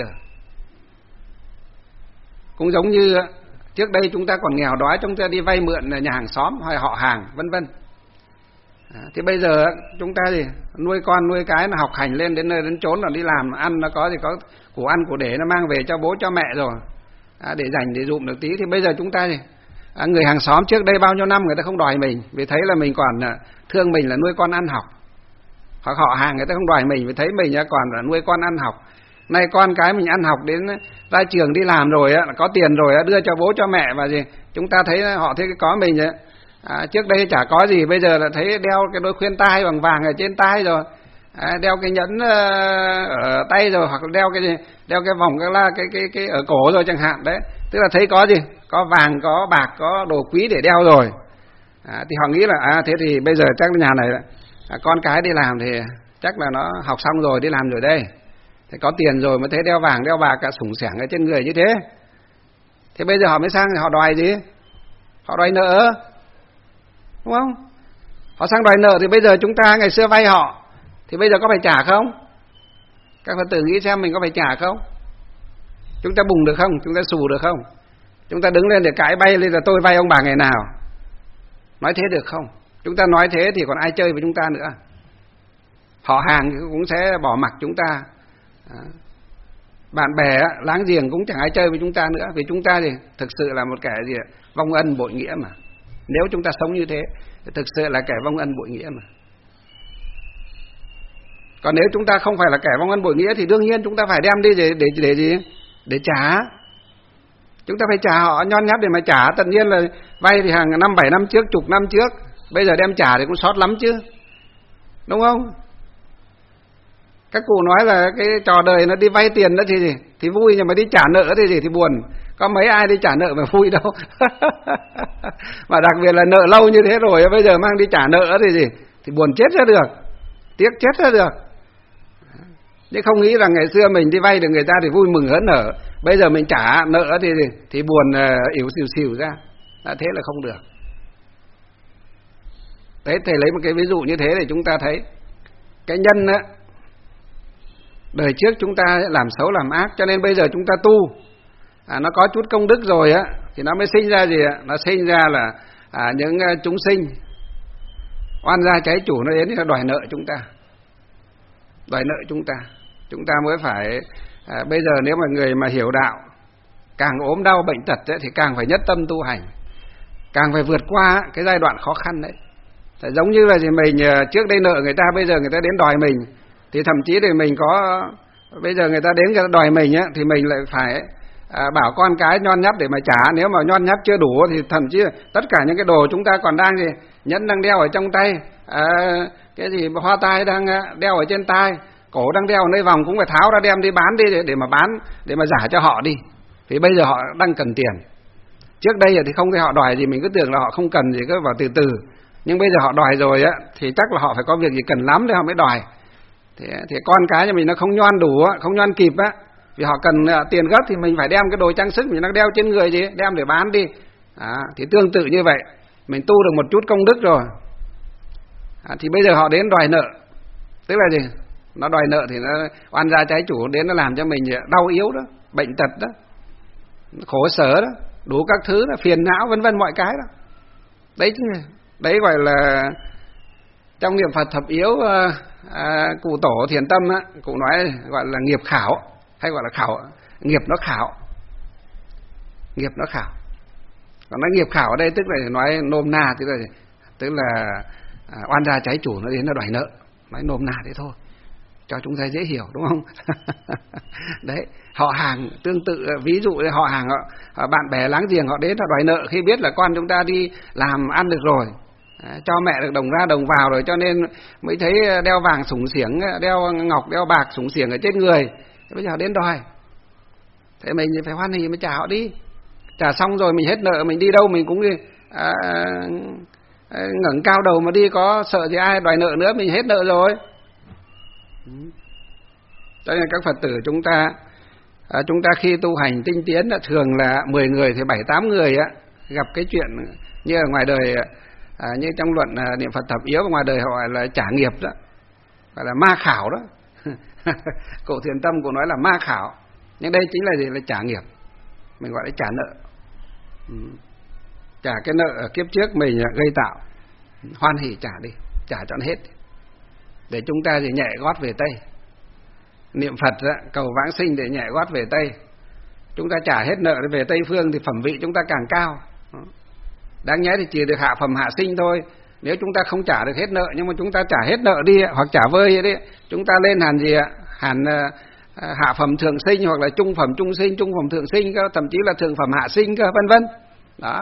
Speaker 2: Cũng giống như trước đây chúng ta còn nghèo đói, chúng ta đi vay mượn nhà hàng xóm hay họ hàng vân vân. À, thì bây giờ chúng ta gì nuôi con nuôi cái, nó học hành lên đến nơi đến chốn, là đi làm ăn, nó có gì có của ăn của để nó mang về cho bố cho mẹ rồi, à, để dành để dụm được tí. Thì bây giờ chúng ta gì à, người hàng xóm trước đây bao nhiêu năm người ta không đòi mình vì thấy là mình còn thương mình là nuôi con ăn học, hoặc họ hàng người ta không đòi mình vì thấy mình còn là nuôi con ăn học. Nay con cái mình ăn học đến ra trường đi làm rồi á, có tiền rồi á, đưa cho bố cho mẹ và gì chúng ta thấy họ thấy có mình ấy. À, trước đây chả có gì, bây giờ là thấy đeo cái đôi khuyên tai bằng vàng ở trên tai rồi, à, đeo cái nhẫn uh, ở tay rồi, hoặc là đeo cái gì, đeo cái vòng cái la cái cái cái ở cổ rồi chẳng hạn đấy. Tức là thấy có gì, có vàng, có bạc, có đồ quý để đeo rồi. À, thì họ nghĩ là à thế thì bây giờ chắc nhà này à, con cái đi làm thì chắc là nó học xong rồi đi làm rồi đây. Thì có tiền rồi mới thấy đeo vàng đeo bạc cả sủng sẻng ở trên người như thế. Thế bây giờ họ mới sang thì họ đòi gì? Họ đòi nợ, đúng không? Họ sang đòi nợ thì bây giờ chúng ta ngày xưa vay họ thì bây giờ có phải trả không? Các Phật tử nghĩ xem mình có phải trả không? Chúng ta bùng được không? Chúng ta xù được không? Chúng ta đứng lên để cãi bay lên là tôi vay ông bà ngày nào? Nói thế được không? Chúng ta nói thế thì còn ai chơi với chúng ta nữa? Họ hàng cũng sẽ bỏ mặc chúng ta. À, bạn bè láng giềng cũng chẳng ai chơi với chúng ta nữa, vì chúng ta thì thực sự là một kẻ gì vong ân bội nghĩa mà. Nếu chúng ta sống như thế thì thực sự là kẻ vong ân bội nghĩa mà. Còn nếu chúng ta không phải là kẻ vong ân bội nghĩa thì đương nhiên chúng ta phải đem đi để để để gì? Để trả. Chúng ta phải trả họ nhon nhát để mà trả. Tất nhiên là vay thì hàng năm bảy năm trước, chục năm trước, bây giờ đem trả thì cũng sót lắm chứ, đúng không? Các cụ nói là cái trò đời nó đi vay tiền đó thì gì? Thì vui, nhưng mà đi trả nợ thì gì? Thì buồn. Có mấy ai đi trả nợ mà vui đâu. Mà đặc biệt là nợ lâu như thế rồi, bây giờ mang đi trả nợ thì gì? Thì buồn chết ra được, tiếc chết ra được. Nhưng không nghĩ rằng ngày xưa mình đi vay được người ta thì vui mừng hớn hở, bây giờ mình trả nợ thì gì? Thì buồn uh, ỉu xìu xìu ra. Đã thế là không được. Đấy, thầy lấy một cái ví dụ như thế để chúng ta thấy cái nhân á, đời trước chúng ta làm xấu làm ác, cho nên bây giờ chúng ta tu à, nó có chút công đức rồi á, thì nó mới sinh ra gì ạ? Nó sinh ra là à, những uh, chúng sinh oan gia trái chủ, nó đến thì nó đòi nợ chúng ta, đòi nợ chúng ta. Chúng ta mới phải à, bây giờ nếu mà người mà hiểu đạo, càng ốm đau bệnh tật ấy, thì càng phải nhất tâm tu hành, càng phải vượt qua cái giai đoạn khó khăn đấy. Tại giống như là gì, mình trước đây nợ người ta, bây giờ người ta đến đòi mình, thì thậm chí thì mình có, bây giờ người ta đến người ta đòi mình á, thì mình lại phải à, bảo con cái nhon nháp để mà trả. Nếu mà nhon nháp chưa đủ thì thậm chí tất cả những cái đồ chúng ta còn đang gì, nhẫn đang đeo ở trong tay, à, cái gì hoa tai đang đeo ở trên tai, cổ đang đeo ở nơi vòng cũng phải tháo ra đem đi bán đi, để, để mà bán, để mà giả cho họ đi, vì bây giờ họ đang cần tiền. Trước đây thì không thấy họ đòi gì, mình cứ tưởng là họ không cần gì, cứ vào từ từ. Nhưng bây giờ họ đòi rồi á, thì chắc là họ phải có việc gì cần lắm để họ mới đòi. Thì, thì con cái nhà mình nó không nhoan đủ, không nhoan kịp á, vì họ cần uh, tiền gấp thì mình phải đem cái đồ trang sức mình đang đeo trên người gì, đem để bán đi. À, thì tương tự như vậy, mình tu được một chút công đức rồi, à, thì bây giờ họ đến đòi nợ. Tức là gì? Nó đòi nợ thì nó oan gia trái chủ đến, nó làm cho mình đau yếu đó, bệnh tật đó, khổ sở đó. đủ các thứ là phiền não vân vân mọi cái đó. Đấy chứ, đấy gọi là trong niệm Phật thập yếu, à, cụ tổ Thiền Tâm á, cụ nói gọi là nghiệp khảo, hay gọi là khảo, nghiệp nó khảo, nghiệp nó khảo. Còn nói nghiệp khảo ở đây tức là nói nôm na, tức là tức là à, oan gia trái chủ nó đến nó đòi nợ, nói nôm na thế thôi cho chúng ta dễ hiểu, đúng không? Đấy, họ hàng tương tự, ví dụ họ hàng họ, họ bạn bè láng giềng họ đến họ đòi nợ khi biết là con chúng ta đi làm ăn được rồi, cho mẹ được đồng ra đồng vào rồi, cho nên mới thấy đeo vàng sủng xiếng, đeo ngọc đeo bạc sủng xiếng ở trên người, bây giờ đến đòi, thế mình phải hoan hỉ mới trả họ đi, trả xong rồi mình hết nợ, mình đi đâu mình cũng đi à, ngẩng cao đầu mà đi, có sợ gì ai đòi nợ nữa, mình hết nợ rồi. Cho nên các Phật tử chúng ta à, chúng ta khi tu hành tinh tiến là thường là mười người thì bảy tám người á gặp cái chuyện như ở ngoài đời, à, như trong luận à, niệm Phật thập yếu, ngoài đời họ gọi là trả nghiệp đó, gọi là ma khảo đó. Cụ Thiền Tâm cũng nói là ma khảo, nhưng đây chính là gì? Là trả nghiệp, mình gọi là trả nợ. Ừ. Trả cái nợ ở kiếp trước mình gây tạo, hoan hỉ trả đi, trả cho nó hết, để chúng ta thì nhẹ gót về Tây. Niệm Phật đó, cầu vãng sinh để nhẹ gót về Tây. Chúng ta trả hết nợ về Tây phương thì phẩm vị chúng ta càng cao. Đáng nhẽ thì chỉ được hạ phẩm hạ sinh thôi. Nếu chúng ta không trả được hết nợ, nhưng mà chúng ta trả hết nợ đi, hoặc trả vơi đi, chúng ta lên hẳn gì ạ? Hẳn uh, hạ phẩm thượng sinh, hoặc là trung phẩm trung sinh, trung phẩm thượng sinh cơ, thậm chí là thượng phẩm hạ sinh cơ, vân vân. Đó.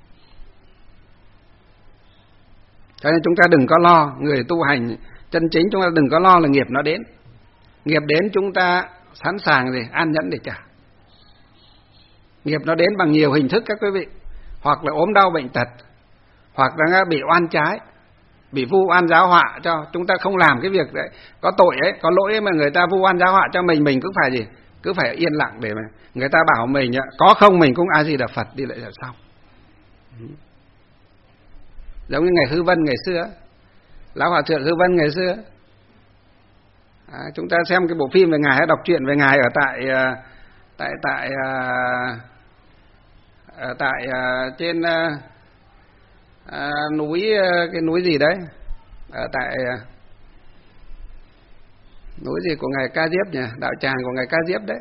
Speaker 2: Cho nên chúng ta đừng có lo, người tu hành chân chính chúng ta đừng có lo là nghiệp nó đến. Nghiệp đến chúng ta sẵn sàng để an nhẫn để trả. Nghiệp nó đến bằng nhiều hình thức các quý vị, hoặc là ốm đau bệnh tật, hoặc là bị oan trái, bị vu oan giáo họa cho. Chúng ta không làm cái việc đấy, có tội ấy, có lỗi ấy mà người ta vu oan giáo họa cho mình, mình cũng phải gì? Cứ phải yên lặng để mà người ta bảo mình có không mình cũng A Di Đà Phật đi lại là xong. Giống như ngày Hư Vân ngày xưa, Lão Hòa Thượng Hư Vân ngày xưa, à, chúng ta xem cái bộ phim về ngài, đọc truyện về ngài ở tại tại tại ở tại trên à, núi, cái núi gì đấy, ở tại núi gì của ngài Ca Diếp nhỉ, đạo tràng của ngài Ca Diếp đấy.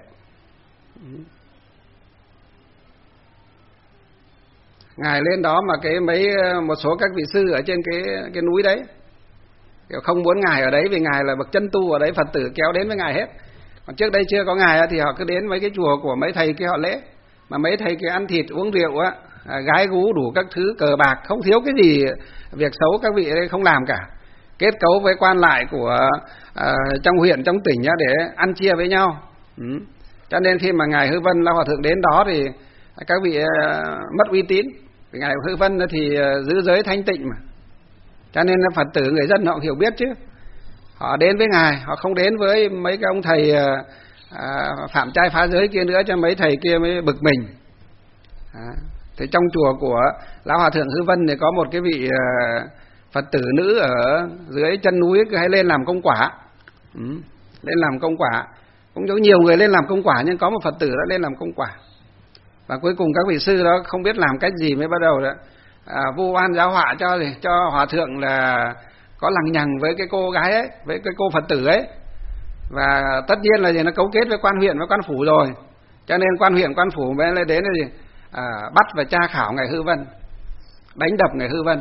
Speaker 2: Ngài lên đó mà cái mấy một số các vị sư ở trên cái cái núi đấy không muốn ngài ở đấy, vì ngài là bậc chân tu ở đấy, Phật tử kéo đến với ngài hết. Còn trước đây chưa có ngài thì họ cứ đến mấy cái chùa của mấy thầy kia họ lễ, mà mấy thầy kia ăn thịt uống rượu á, gái gú đủ các thứ, cờ bạc, không thiếu cái gì việc xấu các vị đây không làm cả, kết cấu với quan lại của uh, trong huyện trong tỉnh nhá, để ăn chia với nhau. Ừ. Cho nên khi mà ngài Hư Vân Lão Hòa Thượng đến đó thì các vị uh, mất uy tín. Vì ngài Hư Vân thì uh, giữ giới thanh tịnh mà, cho nên là Phật tử người dân họ hiểu biết chứ. Họ đến với ngài, họ không đến với mấy cái ông thầy uh, uh, phạm trai phá giới kia nữa, cho mấy thầy kia mới bực mình. À, thì trong chùa của Lão Hòa Thượng Hư Vân thì có một cái vị uh, Phật tử nữ ở dưới chân núi cứ hay lên làm công quả. Ừ, lên làm công quả. Cũng giống nhiều người lên làm công quả, nhưng có một Phật tử đã lên làm công quả. Và cuối cùng các vị sư đó không biết làm cách gì mới bắt đầu đó à, vu oan giáo họa cho cho hòa thượng là có lằng nhằng với cái cô gái ấy, với cái cô Phật tử ấy. Và tất nhiên là gì, nó cấu kết với quan huyện với quan phủ rồi. Cho nên quan huyện quan phủ mới đến là gì? À, bắt và tra khảo ngài Hư Vân, đánh đập ngài Hư Vân,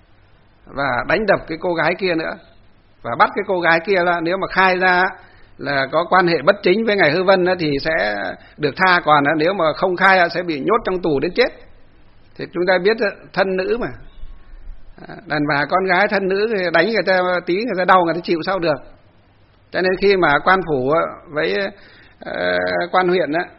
Speaker 2: và đánh đập cái cô gái kia nữa, và bắt cái cô gái kia là nếu mà khai ra là có quan hệ bất chính với ngài Hư Vân thì sẽ được tha, còn nếu mà không khai sẽ bị nhốt trong tù đến chết. Thì chúng ta biết thân nữ mà, đàn bà con gái thân nữ thì đánh người ta tí người ta đau, người ta chịu sao được. Cho nên khi mà quan phủ với uh, quan huyện á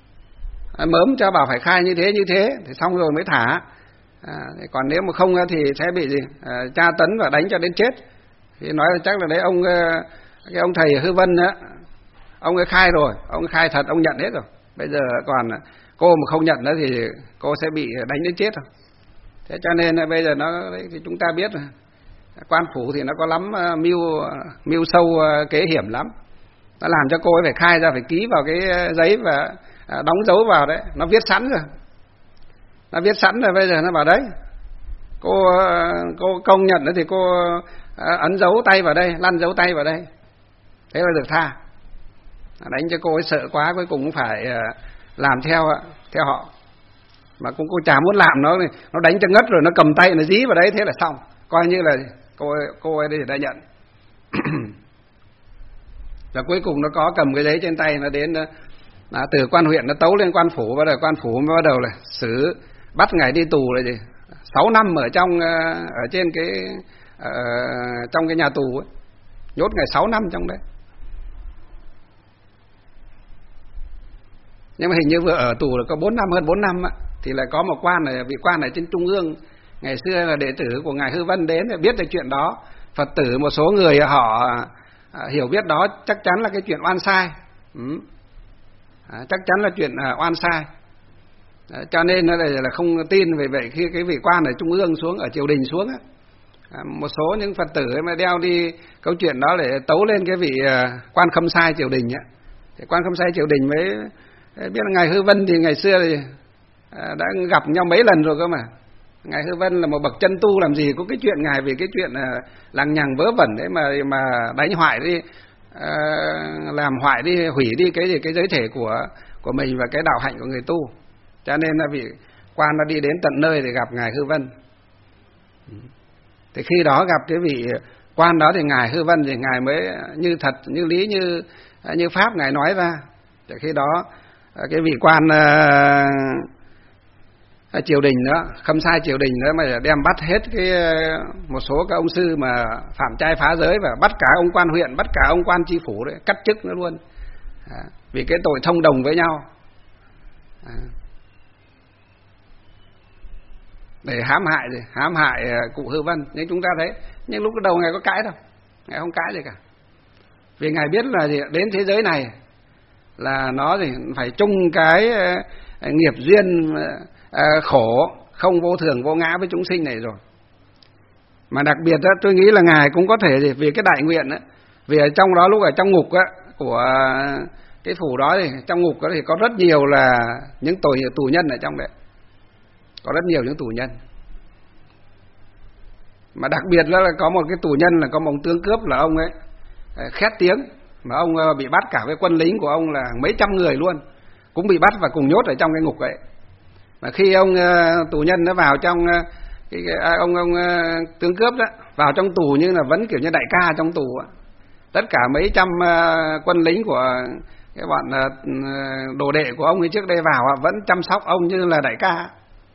Speaker 2: mớm cho bảo phải khai như thế như thế thì xong rồi mới thả. À, còn nếu mà không thì sẽ bị gì à, tra tấn và đánh cho đến chết. Thì nói là chắc là đấy ông cái ông thầy Hư Vân á, ông ấy khai rồi, ông ấy khai thật, ông nhận hết rồi. Bây giờ còn cô mà không nhận nữa thì cô sẽ bị đánh đến chết rồi. Thế cho nên bây giờ nó đấy, thì chúng ta biết rồi, quan phủ thì nó có lắm mưu mưu sâu kế hiểm lắm. Nó làm cho cô ấy phải khai ra, phải ký vào cái giấy và đóng dấu vào đấy, nó viết sẵn rồi. nó viết sẵn rồi, bây giờ nó bảo đấy, cô cô công nhận nữa thì cô ấn dấu tay vào đây, lăn dấu tay vào đây, thế là được tha. Đánh cho cô ấy sợ quá, cuối cùng cũng phải làm theo theo họ, mà cũng cô chả muốn làm nó, nó đánh cho ngất rồi nó cầm tay nó dí vào đấy, thế là xong, coi như là cô ấy, cô ấy đã nhận. Và cuối cùng nó có cầm cái giấy trên tay, nó đến nó, từ quan huyện nó tấu lên quan phủ, bắt đầu quan phủ mới bắt đầu là xử, bắt ngài đi tù là gì, sáu năm ở trong ở trên cái ở trong cái nhà tù ấy, nhốt ngài sáu năm trong đấy. Nhưng mà hình như vừa ở tù là có bốn năm, hơn bốn năm á, thì lại có một quan này, vị quan ở trên trung ương, ngày xưa là đệ tử của ngài Hư Vân đến để biết được chuyện đó. Phật tử một số người họ à, hiểu biết đó chắc chắn là cái chuyện oan sai, ừ. à, chắc chắn là chuyện à, oan sai, à, cho nên nó là không tin. Về vậy khi cái vị quan ở trung ương xuống, ở triều đình xuống á, à, một số những Phật tử mà đeo đi câu chuyện đó để tấu lên cái vị à, quan khâm sai triều đình á, thì quan khâm sai triều đình mới biết là ngài Hư Vân thì ngày xưa thì à, đã gặp nhau mấy lần rồi cơ mà. Ngài Hư Vân là một bậc chân tu, làm gì có cái chuyện ngài vì cái chuyện à, lằng nhằng vớ vẩn đấy mà mà đánh hoại đi, à, làm hoại đi, hủy đi cái gì cái giới thể của của mình và cái đạo hạnh của người tu. Cho nên là vị quan đã đi đến tận nơi để gặp ngài Hư Vân. Thì khi đó gặp cái vị quan đó thì ngài Hư Vân thì ngài mới như thật, như lý, như như pháp ngài nói ra. Thì khi đó cái vị quan uh, triều đình đó, khâm sai triều đình đó, mà đem bắt hết cái một số các ông sư mà phạm trai phá giới, và bắt cả ông quan huyện, bắt cả ông quan tri phủ đấy, cắt chức nữa luôn, à, vì cái tội thông đồng với nhau, à, để hãm hại gì, hãm hại uh, cụ Hư Vân. Nhưng chúng ta thấy, nhưng lúc đầu ngài có cãi đâu, ngài không cãi gì cả, vì ngài biết là gì, đến thế giới này là nó thì phải chung cái uh, nghiệp duyên uh, khổ không vô thường vô ngã với chúng sinh này rồi. Mà đặc biệt đó, tôi nghĩ là ngài cũng có thể thì vì cái đại nguyện đó, vì ở trong đó lúc ở trong ngục á, của cái phủ đó thì trong ngục đó thì có rất nhiều là những tội tù nhân ở trong đấy, có rất nhiều những tù nhân. Mà đặc biệt là có một cái tù nhân là có một tướng cướp là ông ấy khét tiếng, mà ông bị bắt cả với quân lính của ông là mấy trăm người luôn, cũng bị bắt và cùng nhốt ở trong cái ngục ấy. Mà khi ông uh, tù nhân nó vào trong uh, cái, cái, ông ông uh, tướng cướp đó vào trong tù như là vẫn kiểu như đại ca trong tù á, tất cả mấy trăm uh, quân lính của cái bọn uh, đồ đệ của ông ấy trước đây vào uh, vẫn chăm sóc ông như là đại ca.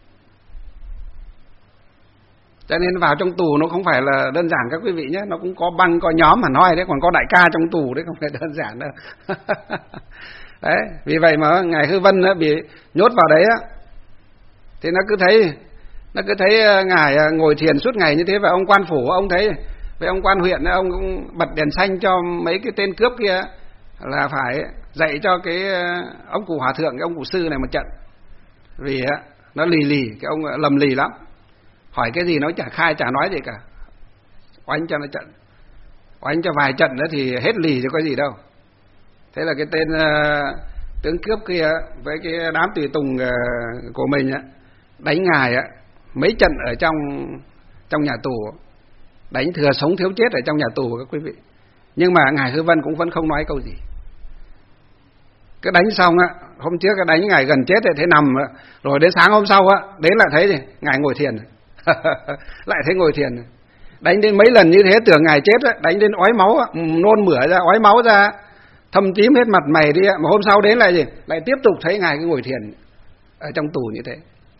Speaker 2: Cho nên vào trong tù nó không phải là đơn giản các quý vị nhé, nó cũng có băng, có nhóm mà nói đấy, còn có đại ca trong tù đấy, không phải đơn giản đâu. Đấy, vì vậy mà ngài Hư Vân đó bị nhốt vào đấy á, thì nó cứ thấy nó cứ thấy ngài ngồi thiền suốt ngày như thế. Và ông quan phủ ông thấy, với ông quan huyện ông cũng bật đèn xanh cho mấy cái tên cướp kia là phải dạy cho cái ông cụ hòa thượng, cái ông cụ sư này một trận, vì á nó lì lì, cái ông lầm lì lắm, hỏi cái gì nó chả khai chả nói gì cả, oanh cho nó trận, oanh cho vài trận nữa thì hết lì chứ có gì đâu. Thế là cái tên uh, tướng cướp kia với cái đám tùy tùng uh, của mình á, đánh ngài á mấy trận ở trong trong nhà tù, đánh thừa sống thiếu chết ở trong nhà tù các quý vị. Nhưng mà ngài Hư Vân cũng vẫn không nói câu gì. Cái đánh xong á, hôm trước cái đánh ngài gần chết rồi, thế nằm rồi đến sáng hôm sau á, đến lại thấy gì ngài ngồi thiền. Lại thấy ngồi thiền. Đánh đến mấy lần như thế tưởng ngài chết á, đánh đến ói máu á, nôn mửa ra, ói máu ra, thâm tím hết mặt mày đi, mà hôm sau đến lại gì lại tiếp tục thấy ngài cứ ngồi thiền ở trong tù như thế.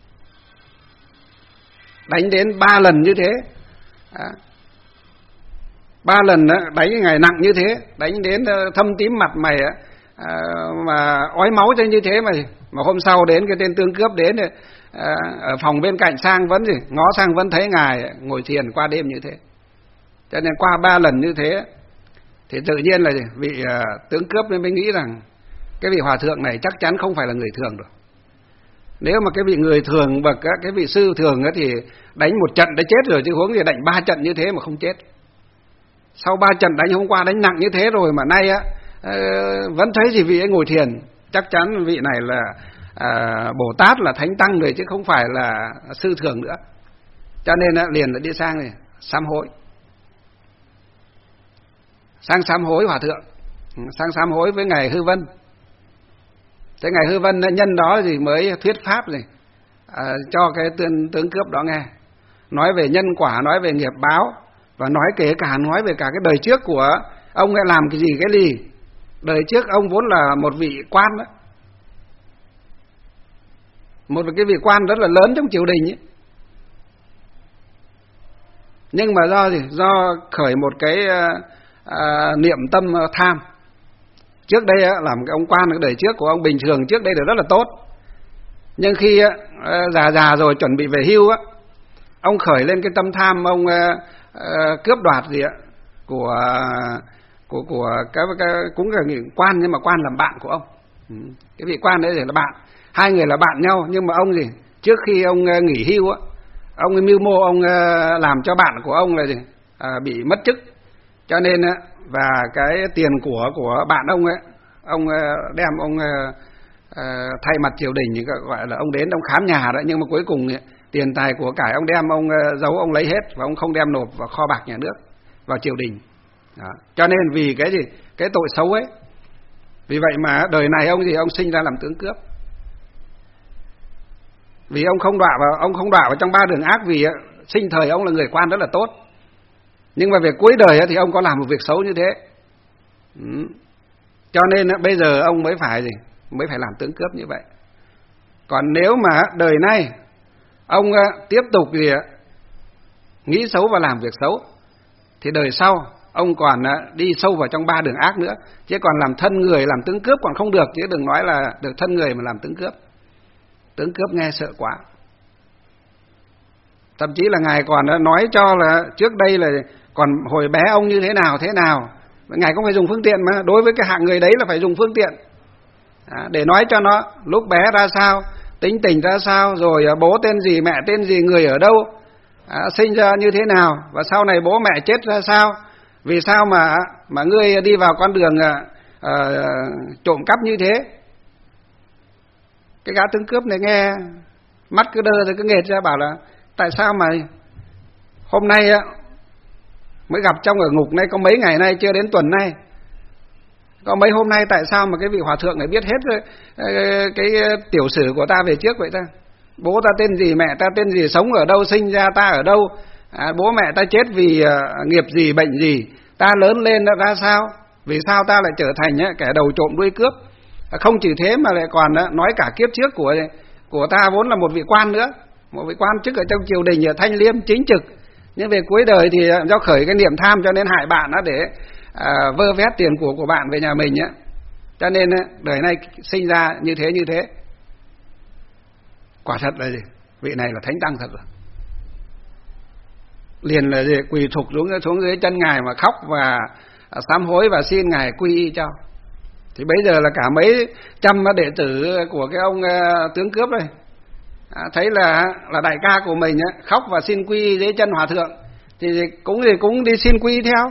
Speaker 2: Đánh đến ba lần như thế, à, ba lần đó, đánh ngài nặng như thế, đánh đến thâm tím mặt mày á, à, mà ói máu cho như thế, mà mà hôm sau đến cái tên tướng cướp đến à, ở phòng bên cạnh sang vẫn gì ngó sang vẫn thấy ngài ngồi thiền qua đêm như thế. Cho nên qua ba lần như thế thì tự nhiên là vị uh, tướng cướp nên mới nghĩ rằng cái vị hòa thượng này chắc chắn không phải là người thường rồi. Nếu mà cái vị người thường bậc, cái vị sư thường ấy thì đánh một trận đã chết rồi, chứ huống gì đánh ba trận như thế mà không chết. Sau ba trận đánh hôm qua đánh nặng như thế rồi mà nay á uh, vẫn thấy gì vị ấy ngồi thiền, chắc chắn vị này là à, Bồ Tát là thánh tăng rồi chứ không phải là sư thường nữa. Cho nên á, liền là đi sang này sám hối, sang sám hối hòa thượng, sang sám hối với ngài Hư Vân. Thế ngài Hư Vân nhân đó thì mới thuyết pháp này à, cho cái tướng, tướng cướp đó nghe, nói về nhân quả, nói về nghiệp báo, và nói kể cả nói về cả cái đời trước của ông ấy làm cái gì cái gì. Đời trước ông vốn là một vị quan đó, một cái vị quan rất là lớn trong triều đình ấy. Nhưng mà do gì? Do khởi một cái à, niệm tâm tham. Trước đây á, làm cái ông quan cái đời trước của ông bình thường trước đây là rất là tốt. Nhưng khi á, già già rồi chuẩn bị về hưu á, ông khởi lên cái tâm tham, ông à, à, cướp đoạt gì á của của của cái, cái cũng là nghị quan, nhưng mà quan làm bạn của ông. Cái vị quan đấy thì là bạn, hai người là bạn nhau. Nhưng mà ông gì? Trước khi ông nghỉ hưu á, ông mưu mô ông làm cho bạn của ông là gì? À, bị mất chức. Cho nên và cái tiền của của bạn ông ấy, ông đem ông thay mặt triều đình, gọi là ông đến ông khám nhà đấy, nhưng mà cuối cùng tiền tài của cải ông đem ông giấu, ông lấy hết và ông không đem nộp vào kho bạc nhà nước, vào triều đình. Đó. Cho nên vì cái gì? Cái tội xấu ấy. Vì vậy mà đời này ông gì? Ông sinh ra làm tướng cướp. Vì ông không đọa vào, ông không đọa vào trong ba đường ác, vì sinh thời ông là người quan rất là tốt. Nhưng mà về cuối đời thì ông có làm một việc xấu như thế. Ừ. Cho nên bây giờ ông mới phải gì? Mới phải làm tướng cướp như vậy. Còn nếu mà đời này ông tiếp tục gì nghĩ xấu và làm việc xấu, thì đời sau ông còn đi sâu vào trong ba đường ác nữa. Chứ còn làm thân người làm tướng cướp còn không được, chứ đừng nói là được thân người mà làm tướng cướp. Tướng cướp nghe sợ quá. Thậm chí là ngài còn nói cho là trước đây là còn hồi bé ông như thế nào thế nào, ngài cũng phải dùng phương tiện, mà đối với cái hạng người đấy là phải dùng phương tiện à, để nói cho nó lúc bé ra sao, tính tình ra sao, rồi bố tên gì, mẹ tên gì, người ở đâu, à, sinh ra như thế nào, và sau này bố mẹ chết ra sao, vì sao mà mà ngươi đi vào con đường à, à, trộm cắp như thế. Cái gã tướng cướp này nghe mắt cứ đơ rồi cứ nghệt ra, bảo là tại sao mà hôm nay á mới gặp trong ở ngục này, có mấy ngày nay chưa đến tuần nay, có mấy hôm nay, tại sao mà cái vị hòa thượng này biết hết cái, cái tiểu sử của ta về trước vậy ta? Bố ta tên gì, mẹ ta tên gì, sống ở đâu, sinh ra ta ở đâu, à, bố mẹ ta chết vì uh, nghiệp gì, bệnh gì, ta lớn lên đã ra sao, vì sao ta lại trở thành uh, kẻ đầu trộm đuôi cướp. À, không chỉ thế mà lại còn uh, nói cả kiếp trước của của ta vốn là một vị quan nữa, một vị quan chức ở trong triều đình, ở thanh liêm chính trực, nhưng về cuối đời thì do khởi cái niệm tham cho nên hại bạn đó, để à, vơ vét tiền của của bạn về nhà mình á. Cho nên đời này sinh ra như thế như thế. Quả thật là gì? Vị này là thánh tăng thật rồi. Liền là gì? Quỳ thục xuống xuống dưới chân ngài mà khóc và sám hối và xin ngài quy y cho. Thì bây giờ là cả mấy trăm đệ tử của cái ông uh, tướng cướp này à, thấy là là đại ca của mình á, khóc và xin quy y dưới chân hòa thượng, thì cũng thì cũng đi xin quy y theo.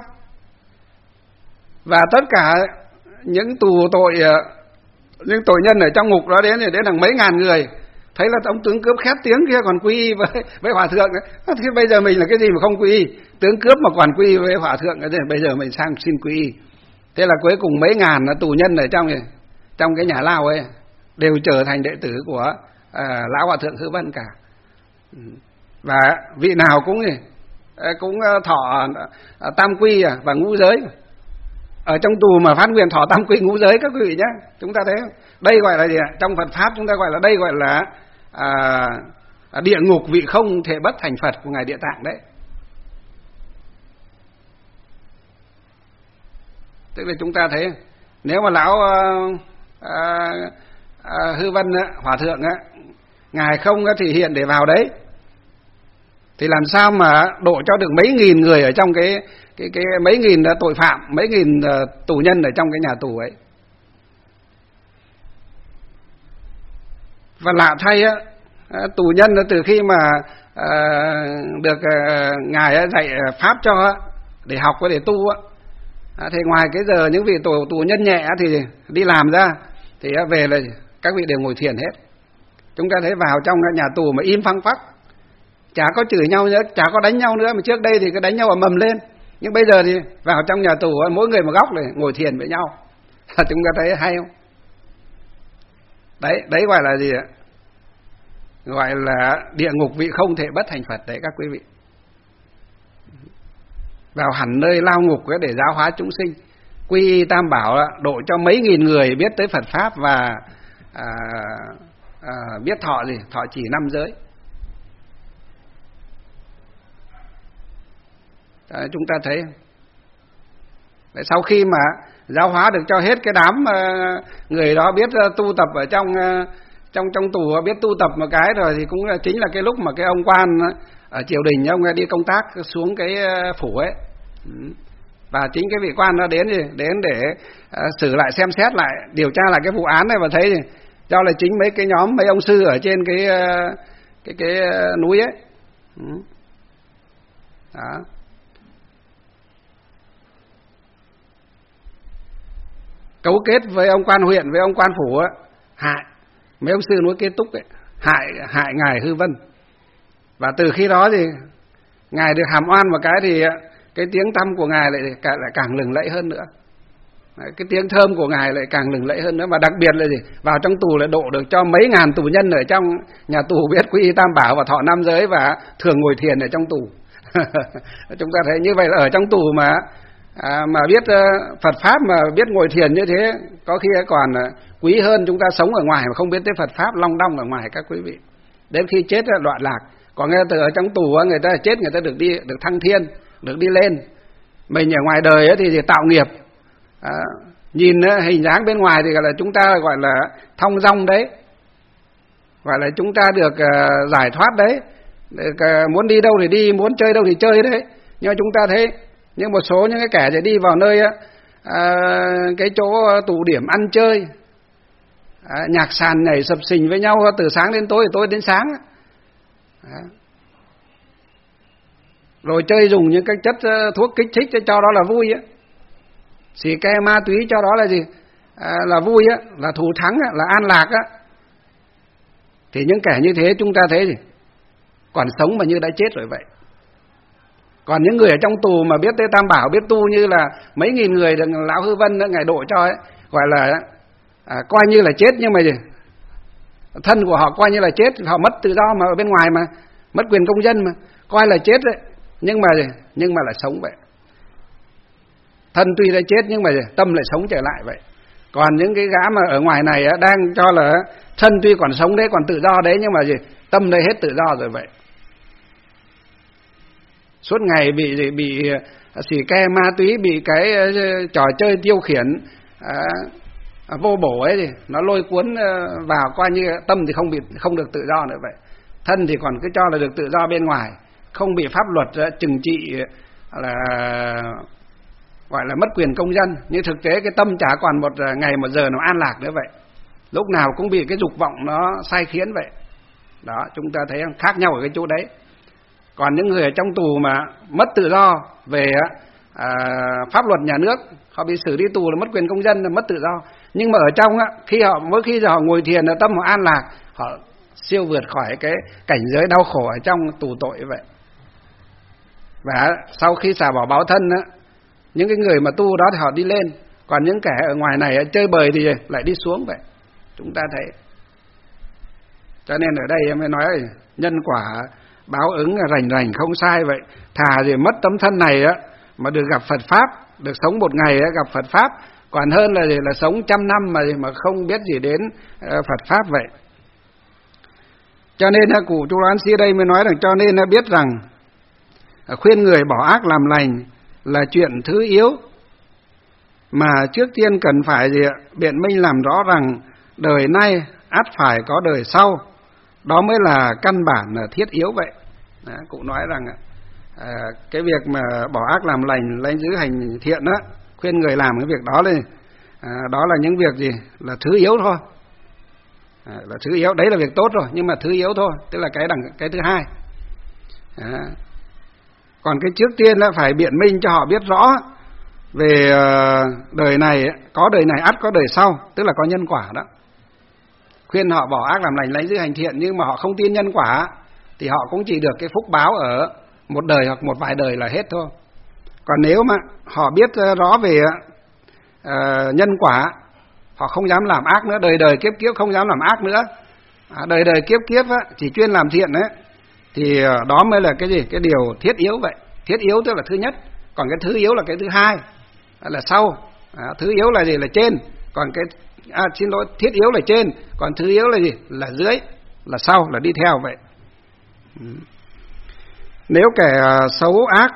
Speaker 2: Và tất cả những tù tội, những tội nhân ở trong ngục đó đến thì đến hàng mấy ngàn người, thấy là ông tướng cướp khét tiếng kia còn quy y với với hòa thượng nữa. Thế bây giờ mình là cái gì mà không quy y? Tướng cướp mà còn quy y với hòa thượng, thì bây giờ mình sang xin quy y. Thế là cuối cùng mấy ngàn tù nhân ở trong trong cái nhà lao ấy đều trở thành đệ tử của à, lão hòa thượng Hư Vân cả. Và vị nào cũng cũng thọ tam quy và ngũ giới. Ở trong tù mà phát nguyện thọ tam quy ngũ giới các quý vị nhé. Chúng ta thấy đây gọi là gì ạ? Trong Phật pháp chúng ta gọi là đây gọi là à, địa ngục vị không thể bất thành Phật của ngài Địa Tạng đấy. Tức là chúng ta thấy nếu mà lão à, à, Hư Vân á, hòa thượng á, ngài không á, thì hiện để vào đấy, thì làm sao mà độ cho được mấy nghìn người ở trong cái cái cái mấy nghìn tội phạm, mấy nghìn uh, tù nhân ở trong cái nhà tù ấy. Và lạ thay á, tù nhân từ khi mà uh, được uh, ngài dạy pháp cho để học và để tu á, thì ngoài cái giờ những vị tù tù nhân nhẹ thì đi làm ra, thì về là các vị đều ngồi thiền hết. Chúng ta thấy vào trong nhà tù mà im phăng phắc, chả có chửi nhau nữa, chả có đánh nhau nữa. Mà trước đây thì cứ đánh nhau ở mầm lên, nhưng bây giờ thì vào trong nhà tù mỗi người một góc này ngồi thiền với nhau. Chúng ta thấy hay không? Đấy, đấy gọi là gì ạ? Gọi là địa ngục vị không thể bất thành Phật đấy các quý vị. Vào hẳn nơi lao ngục để giáo hóa chúng sinh. Quy y Tam Bảo độ cho mấy nghìn người biết tới Phật Pháp và à, à, biết thọ gì? Thọ chỉ năm giới. Đấy, chúng ta thấy đấy, sau khi mà giáo hóa được cho hết cái đám uh, người đó biết uh, tu tập ở trong uh, trong trong tù, biết tu tập một cái rồi, thì cũng là chính là cái lúc mà cái ông quan uh, ở triều đình, ông ấy đi công tác xuống cái uh, phủ ấy, và chính cái vị quan đó đến gì đến để uh, xử lại, xem xét lại, điều tra lại cái vụ án này, và thấy thì do là chính mấy cái nhóm mấy ông sư ở trên cái uh, cái cái uh, núi ấy. Đó. Cấu kết với ông quan huyện, với ông quan phủ ấy, hại mấy ông sư núi Kế Túc ấy, hại hại ngài Hư Vân. Và từ khi đó thì ngài được hàm oan một cái thì cái tiếng tăm của ngài lại lại càng lừng lẫy hơn nữa. Đấy, cái tiếng thơm của ngài lại càng lừng lẫy hơn nữa. Và đặc biệt là gì? Vào trong tù lại độ được cho mấy ngàn tù nhân ở trong nhà tù biết quy y Tam Bảo và thọ năm giới và thường ngồi thiền ở trong tù. Chúng ta thấy như vậy là ở trong tù mà À, mà biết uh, Phật Pháp mà biết ngồi thiền như thế, có khi còn uh, quý hơn chúng ta sống ở ngoài mà không biết tới Phật Pháp long đong ở ngoài các quý vị. Đến khi chết là đoạn lạc. Còn nghe từ ở trong tù người ta chết, người ta được đi được thăng thiên, được đi lên. Mình ở ngoài đời thì, thì tạo nghiệp. À, nhìn uh, hình dáng bên ngoài thì gọi là chúng ta gọi là thong dong đấy, gọi là chúng ta được uh, giải thoát đấy, được, uh, muốn đi đâu thì đi, muốn chơi đâu thì chơi đấy. Nhưng mà chúng ta thấy nhưng một số những cái kẻ thì đi vào nơi à, cái chỗ tụ điểm ăn chơi, à, nhạc sàn nhảy sập sình với nhau từ sáng đến tối, từ tối đến sáng, à. Rồi chơi dùng những cái chất thuốc kích thích cho đó là vui á, xì ke ma túy cho đó là gì, à, là vui á, là thù thắng á, là an lạc á. Thì những kẻ như thế chúng ta thấy gì, còn sống mà như đã chết rồi vậy. Còn những người ở trong tù mà biết tới Tam Bảo, biết tu như là mấy nghìn người được lão Hư Vân ngài độ cho ấy, gọi là à, coi như là chết, nhưng mà gì, thân của họ coi như là chết, họ mất tự do mà ở bên ngoài mà, mất quyền công dân mà, coi là chết đấy, nhưng mà gì, nhưng mà là sống vậy. Thân tuy đã chết nhưng mà gì, tâm lại sống trở lại vậy. Còn những cái gã mà ở ngoài này đang cho là thân tuy còn sống đấy, còn tự do đấy, nhưng mà gì, tâm đây hết tự do rồi vậy. Suốt ngày bị bị xì ke ma túy, bị cái trò chơi tiêu khiển à, vô bổ ấy thì nó lôi cuốn vào, coi như tâm thì không bị không được tự do nữa vậy. Thân thì còn cứ cho là được tự do bên ngoài, không bị pháp luật trừng trị, là gọi là mất quyền công dân. Nhưng thực tế cái tâm chả còn một ngày một giờ nào an lạc nữa vậy, lúc nào cũng bị cái dục vọng nó sai khiến vậy. Đó, chúng ta thấy khác nhau ở cái chỗ đấy. Còn những người ở trong tù mà mất tự do về à, pháp luật nhà nước, họ bị xử đi tù là mất quyền công dân, là mất tự do. Nhưng mà ở trong á, khi họ mỗi khi họ ngồi thiền là tâm họ an lạc, họ siêu vượt khỏi cái cảnh giới đau khổ ở trong tù tội như vậy. Và sau khi xả bỏ báo thân á, những cái người mà tu đó thì họ đi lên, còn những kẻ ở ngoài này chơi bời thì lại đi xuống vậy. Chúng ta thấy. Cho nên ở đây em mới nói nhân quả báo ứng rành rành không sai vậy. Thà gì mất tấm thân này á mà được gặp Phật Pháp, được sống một ngày á, gặp Phật Pháp, còn hơn là là sống trăm năm mà mà không biết gì đến Phật Pháp vậy. Cho nên cụ Chú Đoán Sĩ đây mới nói rằng cho nên biết rằng khuyên người bỏ ác làm lành là chuyện thứ yếu, mà trước tiên cần phải gì biện minh làm rõ rằng đời nay ắt phải có đời sau, đó mới là căn bản là thiết yếu vậy. Đó, cụ nói rằng à, cái việc mà bỏ ác làm lành, lấy giữ hành thiện đó, khuyên người làm cái việc đó lên, à, đó là những việc gì là thứ yếu thôi, à, là thứ yếu, đấy là việc tốt rồi, nhưng mà thứ yếu thôi, tức là cái đằng cái thứ hai. À, còn cái trước tiên là phải biện minh cho họ biết rõ về đời này, có đời này ắt có đời sau, tức là có nhân quả đó. khuyên họ bỏ ác làm lành, lấy giữ hành thiện, nhưng mà họ không tin nhân quả thì họ cũng chỉ được cái phúc báo ở một đời hoặc một vài đời là hết thôi. Còn nếu mà họ biết rõ về uh, nhân quả, họ không dám làm ác nữa, đời đời kiếp kiếp không dám làm ác nữa, à, đời đời kiếp kiếp á, chỉ chuyên làm thiện đấy, thì uh, đó mới là cái gì? Cái điều thiết yếu vậy. Thiết yếu tức là thứ nhất, còn cái thứ yếu là cái thứ hai, là sau. À, thứ yếu là gì? Là trên. Còn cái à, xin lỗi, thiết yếu là trên, còn thứ yếu là gì? Là dưới, là sau, là đi theo vậy. Ừ. Nếu kẻ uh, xấu ác,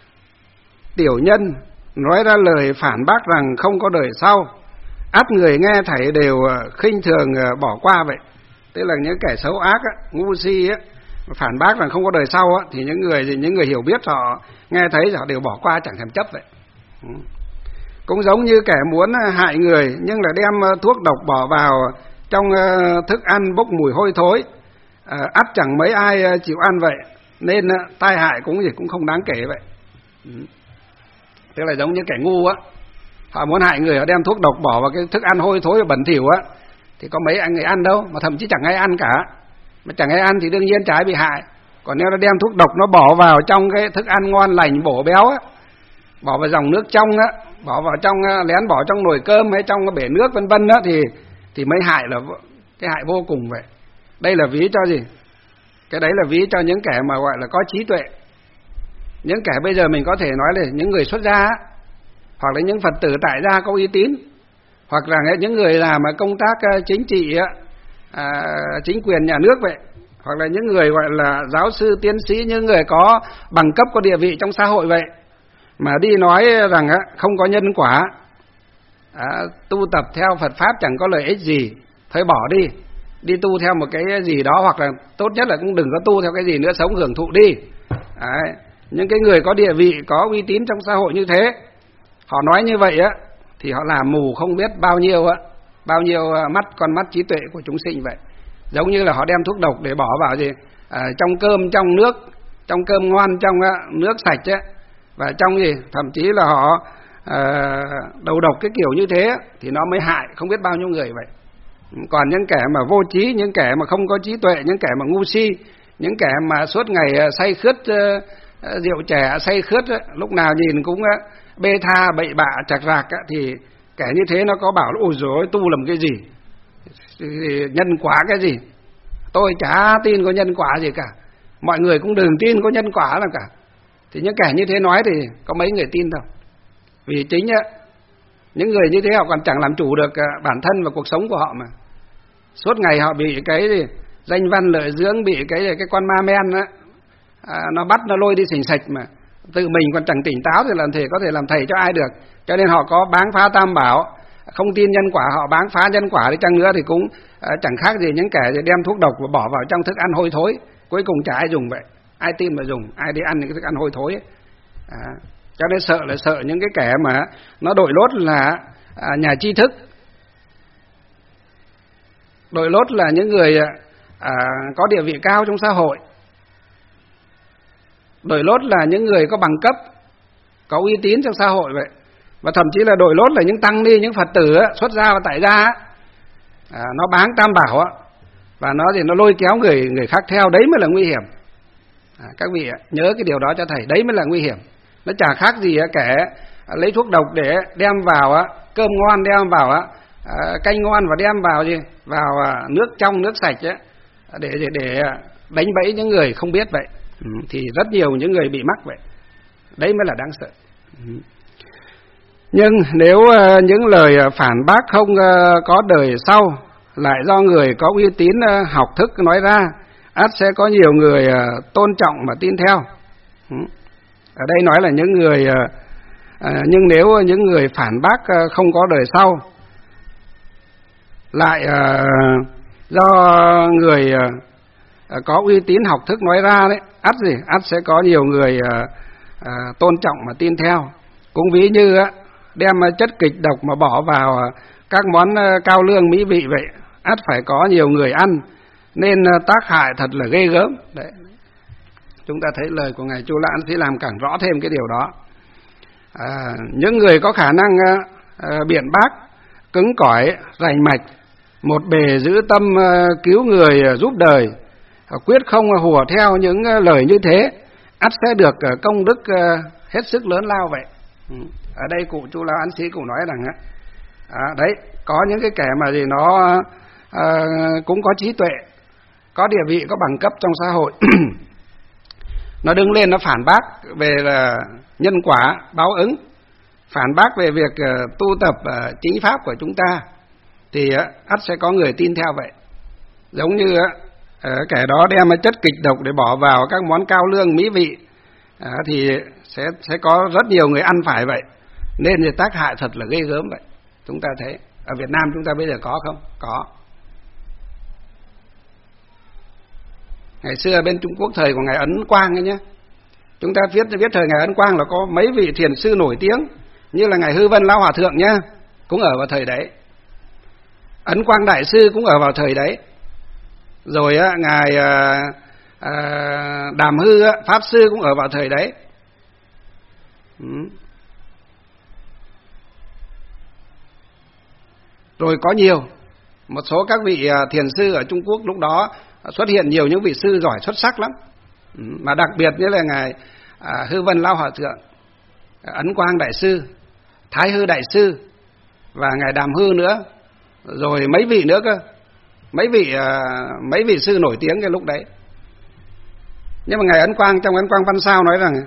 Speaker 2: tiểu nhân nói ra lời phản bác rằng không có đời sau, ắt người nghe thảy đều uh, khinh thường uh, bỏ qua vậy. Tức là những kẻ xấu ác, á, ngu si á, phản bác rằng không có đời sau á, thì những người những người hiểu biết họ nghe thấy họ đều bỏ qua, chẳng thèm chấp vậy. Ừ. Cũng giống như kẻ muốn hại người nhưng là đem thuốc độc bỏ vào trong thức ăn bốc mùi hôi thối, ắt chẳng mấy ai chịu ăn vậy, nên tai hại cũng gì cũng không đáng kể vậy. Tức là giống như kẻ ngu á, họ muốn hại người, họ đem thuốc độc bỏ vào cái thức ăn hôi thối và bẩn thỉu á, thì có mấy anh người ăn đâu, mà thậm chí chẳng ai ăn cả. Mà chẳng ai ăn thì đương nhiên trái bị hại. Còn nếu nó đem thuốc độc nó bỏ vào trong cái thức ăn ngon lành bổ béo á, bỏ vào dòng nước trong á, bỏ vào trong lén bỏ trong nồi cơm hay trong cái bể nước vân vân đó, thì thì mới hại, là cái hại vô cùng vậy. Đây là ví cho gì? Cái đấy là ví cho những kẻ mà gọi là có trí tuệ. Những kẻ bây giờ mình có thể nói là những người xuất gia á, hoặc là những Phật tử tại gia có uy tín, hoặc là những người làm công tác chính trị á, à, chính quyền nhà nước vậy, hoặc là những người gọi là giáo sư tiến sĩ, những người có bằng cấp, có địa vị trong xã hội vậy, mà đi nói rằng á, không có nhân quả, à, tu tập theo Phật pháp chẳng có lợi ích gì, thôi bỏ đi, đi tu theo một cái gì đó, hoặc là tốt nhất là cũng đừng có tu theo cái gì nữa, sống hưởng thụ đi. Đấy. Những cái người có địa vị, có uy tín trong xã hội như thế, họ nói như vậy á, thì họ làm mù không biết bao nhiêu á, bao nhiêu mắt, con mắt trí tuệ của chúng sinh vậy. Giống như là họ đem thuốc độc để bỏ vào gì, à, trong cơm, trong nước, trong cơm ngon, trong uh, nước sạch á, và trong gì, thậm chí là họ uh, đầu độc cái kiểu như thế, thì nó mới hại không biết bao nhiêu người vậy. Còn những kẻ mà vô trí, những kẻ mà không có trí tuệ, những kẻ mà ngu si, những kẻ mà suốt ngày uh, say khướt uh, uh, rượu chè, say khướt uh, lúc nào nhìn cũng uh, bê tha, bậy bạ, chạc rạc uh, thì kẻ như thế nó có bảo là ôi dồi ôi, tu làm cái gì, nhân quả cái gì, tôi chả tin có nhân quả gì cả, mọi người cũng đừng tin có nhân quả nào cả. Thì những kẻ như thế nói thì có mấy người tin đâu. Vì chính á, những người như thế họ còn chẳng làm chủ được bản thân và cuộc sống của họ mà. Suốt ngày họ bị cái gì, danh văn lợi dưỡng, bị cái cái con ma men á, à, nó bắt nó lôi đi xình xạch mà. Tự mình còn chẳng tỉnh táo thì làm thể có thể làm thầy cho ai được. Cho nên họ có báng phá tam bảo, không tin nhân quả, họ báng phá nhân quả đi chăng nữa thì cũng à, chẳng khác gì những kẻ đem thuốc độc và bỏ vào trong thức ăn hôi thối, cuối cùng chả ai dùng vậy. Ai tin mà dùng, ai đi ăn những cái thức ăn hôi thối ấy. À, cho nên sợ là sợ những cái kẻ mà nó đội lốt là à, nhà tri thức, đội lốt là những người à, có địa vị cao trong xã hội, đội lốt là những người có bằng cấp, có uy tín trong xã hội vậy, và thậm chí là đội lốt là những tăng ni, những Phật tử á, xuất gia và tại gia á, à, nó báng tam bảo á, và nó thì nó lôi kéo người người khác theo, đấy mới là nguy hiểm. À, các vị nhớ cái điều đó cho thầy, đấy mới là nguy hiểm. Nó chả khác gì kẻ lấy thuốc độc để đem vào á, cơm ngon đem vào á, canh ngon và đem vào gì, vào nước trong, nước sạch á, để để để đánh bẫy những người không biết vậy. Ừ, thì rất nhiều những người bị mắc vậy. Đấy mới là đáng sợ. Ừ. Nhưng nếu những lời phản bác không có đời sau lại do người có uy tín học thức nói ra, ắt sẽ có nhiều người tôn trọng mà tin theo. Ở đây nói là những người, nhưng nếu những người phản bác không có đời sau lại do người có uy tín học thức nói ra đấy, ắt gì, ắt sẽ có nhiều người tôn trọng mà tin theo. Cũng ví như đem chất kịch độc mà bỏ vào các món cao lương mỹ vị vậy, ắt phải có nhiều người ăn, nên tác hại thật là ghê gớm. Đấy. Chúng ta thấy lời của Ngài Chu Lạn sẽ làm càng rõ thêm cái điều đó. À, những người có khả năng uh, biện bác, cứng cỏi, rành mạch, một bề giữ tâm cứu người giúp đời, quyết không hùa theo những lời như thế, ắt sẽ được công đức hết sức lớn lao vậy. Ở đây cụ Chu Lão Ấn Sĩ cũng nói rằng à, đấy, có những cái kẻ mà gì nó à, cũng có trí tuệ, có địa vị, có bằng cấp trong xã hội, nó đứng lên nó phản bác về là nhân quả báo ứng, phản bác về việc uh, tu tập uh, chính pháp của chúng ta, thì uh, ắt sẽ có người tin theo vậy. Giống như uh, kẻ đó đem chất kịch độc để bỏ vào các món cao lương mỹ vị, uh, thì sẽ sẽ có rất nhiều người ăn phải vậy, nên thì tác hại thật là ghê gớm vậy. Chúng ta thấy ở Việt Nam chúng ta bây giờ có không? Có. Ngày xưa bên Trung Quốc thời của ngài Ấn Quang ấy nhé, chúng ta viết viết thời ngài Ấn Quang là có mấy vị thiền sư nổi tiếng, như là ngài Hư Vân Lão Hòa Thượng nhá, cũng ở vào thời đấy. Ấn Quang Đại Sư cũng ở vào thời đấy. Rồi á, ngài à, à, Đàm Hư á, Pháp Sư cũng ở vào thời đấy. Ừ. Rồi có nhiều, một số các vị à, thiền sư ở Trung Quốc lúc đó xuất hiện nhiều những vị sư giỏi xuất sắc lắm. Ừ. Mà đặc biệt như là ngài à, Hư Vân Lão Hòa Thượng, Ấn Quang Đại Sư, Thái Hư Đại Sư và ngài Đàm Hư nữa, rồi mấy vị nữa cơ, mấy vị uh, mấy vị sư nổi tiếng cái lúc đấy. Nhưng mà ngài Ấn Quang trong Ấn Quang Văn Sao nói rằng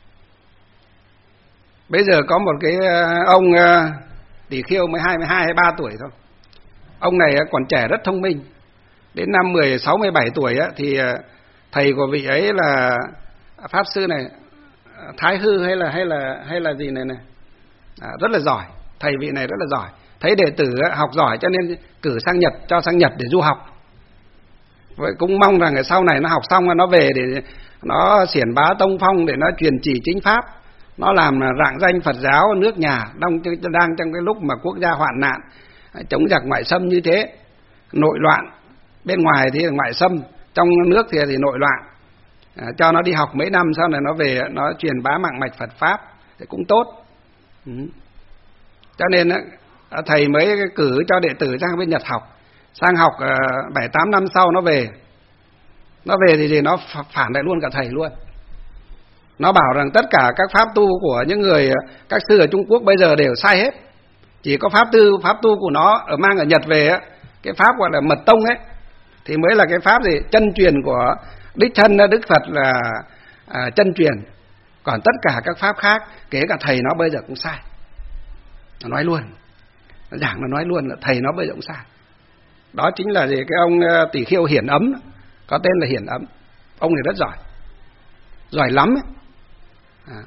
Speaker 2: bây giờ có một cái uh, ông uh, Tỷ Khiêu mới hai mươi hai hay ba tuổi thôi. Ông này uh, còn trẻ rất thông minh. Đến năm mười sáu mười bảy tuổi uh, thì uh, thầy của vị ấy là pháp sư này, Thái Hư hay là hay là hay là gì này này, à, rất là giỏi. Thầy vị này rất là giỏi, thấy đệ tử học giỏi cho nên cử sang Nhật, cho sang Nhật để du học. Vậy cũng mong rằng sau này nó học xong nó về để nó xiển bá tông phong, để nó truyền chỉ chính pháp, nó làm rạng danh Phật giáo nước nhà đang đang trong cái lúc mà quốc gia hoạn nạn, chống giặc ngoại xâm như thế, nội loạn, bên ngoài thì ngoại xâm, trong nước thì thì nội loạn. À, cho nó đi học mấy năm sau này nó về nó truyền bá mạng mạch Phật pháp thì cũng tốt. Ừ. Cho nên thầy mới cử cho đệ tử sang bên Nhật học, sang học bảy tám năm sau nó về, nó về thì, thì nó phản lại luôn cả thầy luôn. Nó bảo rằng tất cả các pháp tu của những người các sư ở Trung Quốc bây giờ đều sai hết, chỉ có pháp tu pháp tu của nó ở mang ở Nhật về ấy, cái pháp gọi là mật tông ấy thì mới là cái pháp gì chân truyền của đích thân Đức Phật là à, chân truyền. Còn tất cả các pháp khác, kể cả thầy nó bây giờ cũng sai. Nó nói luôn, nó giảng nó nói luôn là thầy nó bây giờ cũng sai. Đó chính là gì cái ông Tỷ Khiêu Hiển Ấm, có tên là Hiển Ấm. Ông này rất giỏi, giỏi lắm ấy. À.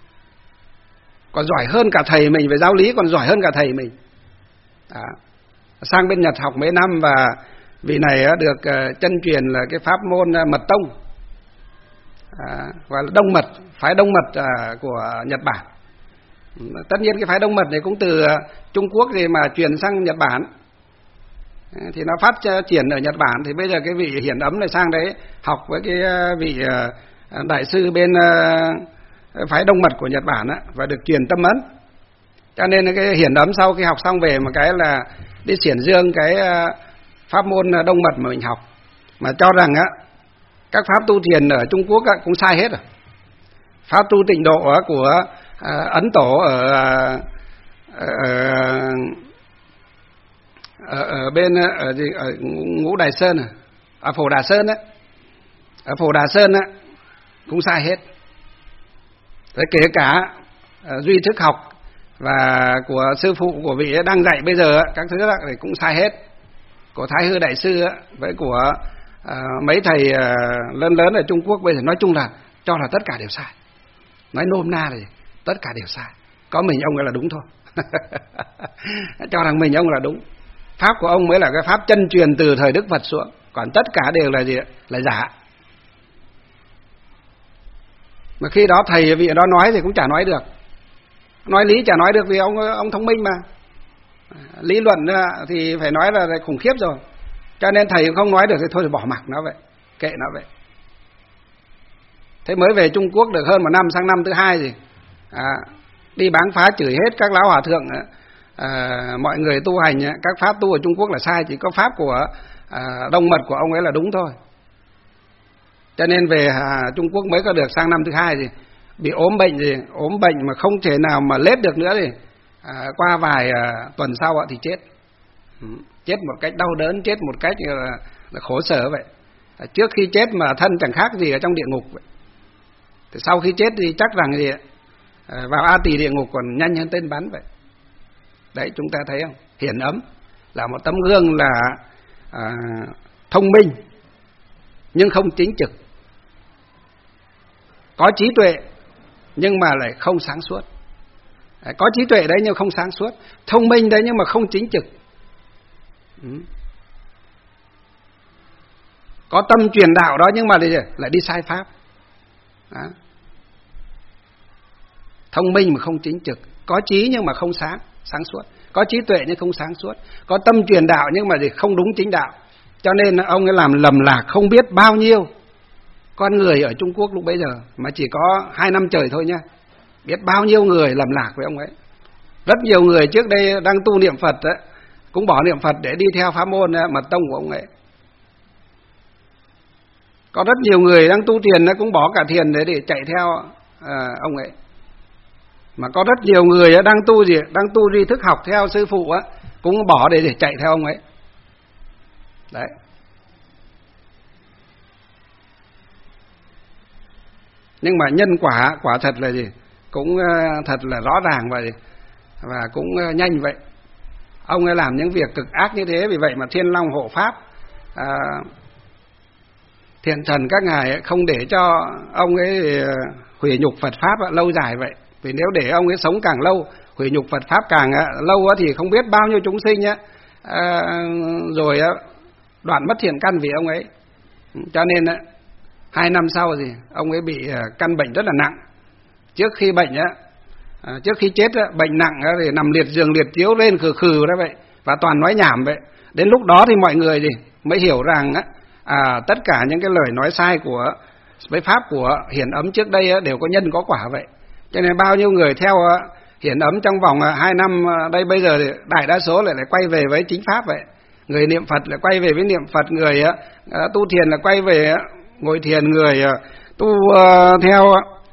Speaker 2: Còn giỏi hơn cả thầy mình về giáo lý, còn giỏi hơn cả thầy mình. À. Sang bên Nhật học mấy năm và vị này được chân truyền là cái pháp môn mật tông, à, gọi là Đông Mật, phái Đông Mật à, của Nhật Bản. Tất nhiên cái phái Đông Mật này cũng từ Trung Quốc gì mà truyền sang Nhật Bản, thì nó phát triển ở Nhật Bản. Thì bây giờ cái vị Hiển Ấm này sang đấy học với cái vị đại sư bên phái Đông Mật của Nhật Bản á, và được truyền tâm ấn. Cho nên cái Hiển Ấm sau khi học xong về một cái là đi xiển dương cái pháp môn Đông Mật mà mình học, mà cho rằng á các pháp tu thiền ở Trung Quốc á, cũng sai hết rồi. Pháp tu tịnh độ của à, Ấn Tổ ở, ở, ở, ở bên ở, ở Ngũ Đài Sơn, ở Phổ Đà Sơn á, ở Phổ Đà Sơn á cũng sai hết. Thế kể cả uh, duy thức học và của sư phụ của vị ấy đang dạy bây giờ á, các thứ đó thì cũng sai hết. Của Thái Hư Đại Sư á, với của uh, mấy thầy uh, lớn lớn ở Trung Quốc bây giờ nói chung là cho là tất cả đều sai. Nói nôm na là gì? Tất cả đều sai. Có mình ông ấy là đúng thôi. Cho rằng mình ông là đúng. Pháp của ông mới là cái pháp chân truyền từ thời Đức Phật xuống. Còn tất cả đều là gì? Là giả. Mà khi đó thầy vị đó nói thì cũng chả nói được. Nói lý chả nói được vì ông ông thông minh mà. Lý luận thì phải nói là khủng khiếp rồi. Cho nên thầy không nói được thì thôi thì bỏ mặc nó vậy. Kệ nó vậy. Thế mới về Trung Quốc được hơn một năm, sang năm thứ hai gì à, đi báng phá chửi hết các lão hòa thượng à, mọi người tu hành, các pháp tu ở Trung Quốc là sai, chỉ có pháp của à, Đông Mật của ông ấy là đúng thôi. Cho nên về à, Trung Quốc mới có được sang năm thứ hai thì bị ốm bệnh gì, ốm bệnh mà không thể nào mà lết được nữa thì à, qua vài à, tuần sau thì chết. Ừ, chết một cách đau đớn, chết một cách là, là khổ sở vậy. À, trước khi chết mà thân chẳng khác gì ở trong địa ngục vậy. Thì sau khi chết thì chắc rằng gì à, vào A Tỳ địa ngục còn nhanh hơn tên bắn vậy. Đấy, chúng ta thấy không? Hiển Ấm là một tấm gương là à, thông minh nhưng không chính trực, có trí tuệ nhưng mà lại không sáng suốt. Đấy, có trí tuệ đấy nhưng không sáng suốt, thông minh đấy nhưng mà không chính trực. Ừ. Có tâm truyền đạo đó nhưng mà lại đi sai pháp. Đó. Thông minh mà không chính trực, có trí nhưng mà không sáng sáng suốt, có trí tuệ nhưng không sáng suốt, có tâm truyền đạo nhưng mà không đúng chính đạo. Cho nên ông ấy làm lầm lạc không biết bao nhiêu con người ở Trung Quốc lúc bấy giờ, mà chỉ có hai năm trời thôi nhá, biết bao nhiêu người lầm lạc với ông ấy. Rất nhiều người trước đây đang tu niệm Phật ấy, cũng bỏ niệm Phật để đi theo pháp môn mật tông của ông ấy. Có rất nhiều người đang tu thiền cũng bỏ cả thiền để để chạy theo à, ông ấy. Mà có rất nhiều người đang tu gì, đang tu tri thức học theo sư phụ á, cũng bỏ để để chạy theo ông ấy. Đấy. Nhưng mà nhân quả quả thật là gì? Cũng thật là rõ ràng và và cũng nhanh vậy. Ông ấy làm những việc cực ác như thế, vì vậy mà Thiên Long hộ pháp, à, thiện thần các ngài không để cho ông ấy hủy nhục Phật pháp lâu dài vậy. Vì nếu để ông ấy sống càng lâu, hủy nhục Phật pháp càng lâu thì không biết bao nhiêu chúng sinh à, rồi đoạn mất thiện căn vì ông ấy. Cho nên hai năm sau thì ông ấy bị căn bệnh rất là nặng. Trước khi bệnh á, trước khi chết á, bệnh nặng á, thì nằm liệt giường liệt chiếu lên khừ khừ đó vậy, và toàn nói nhảm vậy. Đến lúc đó thì mọi người gì mới hiểu rằng á, à, tất cả những cái lời nói sai của với pháp của Hiển Ấm trước đây á, đều có nhân có quả vậy. Cho nên bao nhiêu người theo Hiển Ấm trong vòng hai năm đây bây giờ thì đại đa số lại lại quay về với chính pháp vậy. Người niệm Phật lại quay về với niệm Phật, người uh, tu thiền là quay về uh, ngồi thiền, người uh, tu uh, theo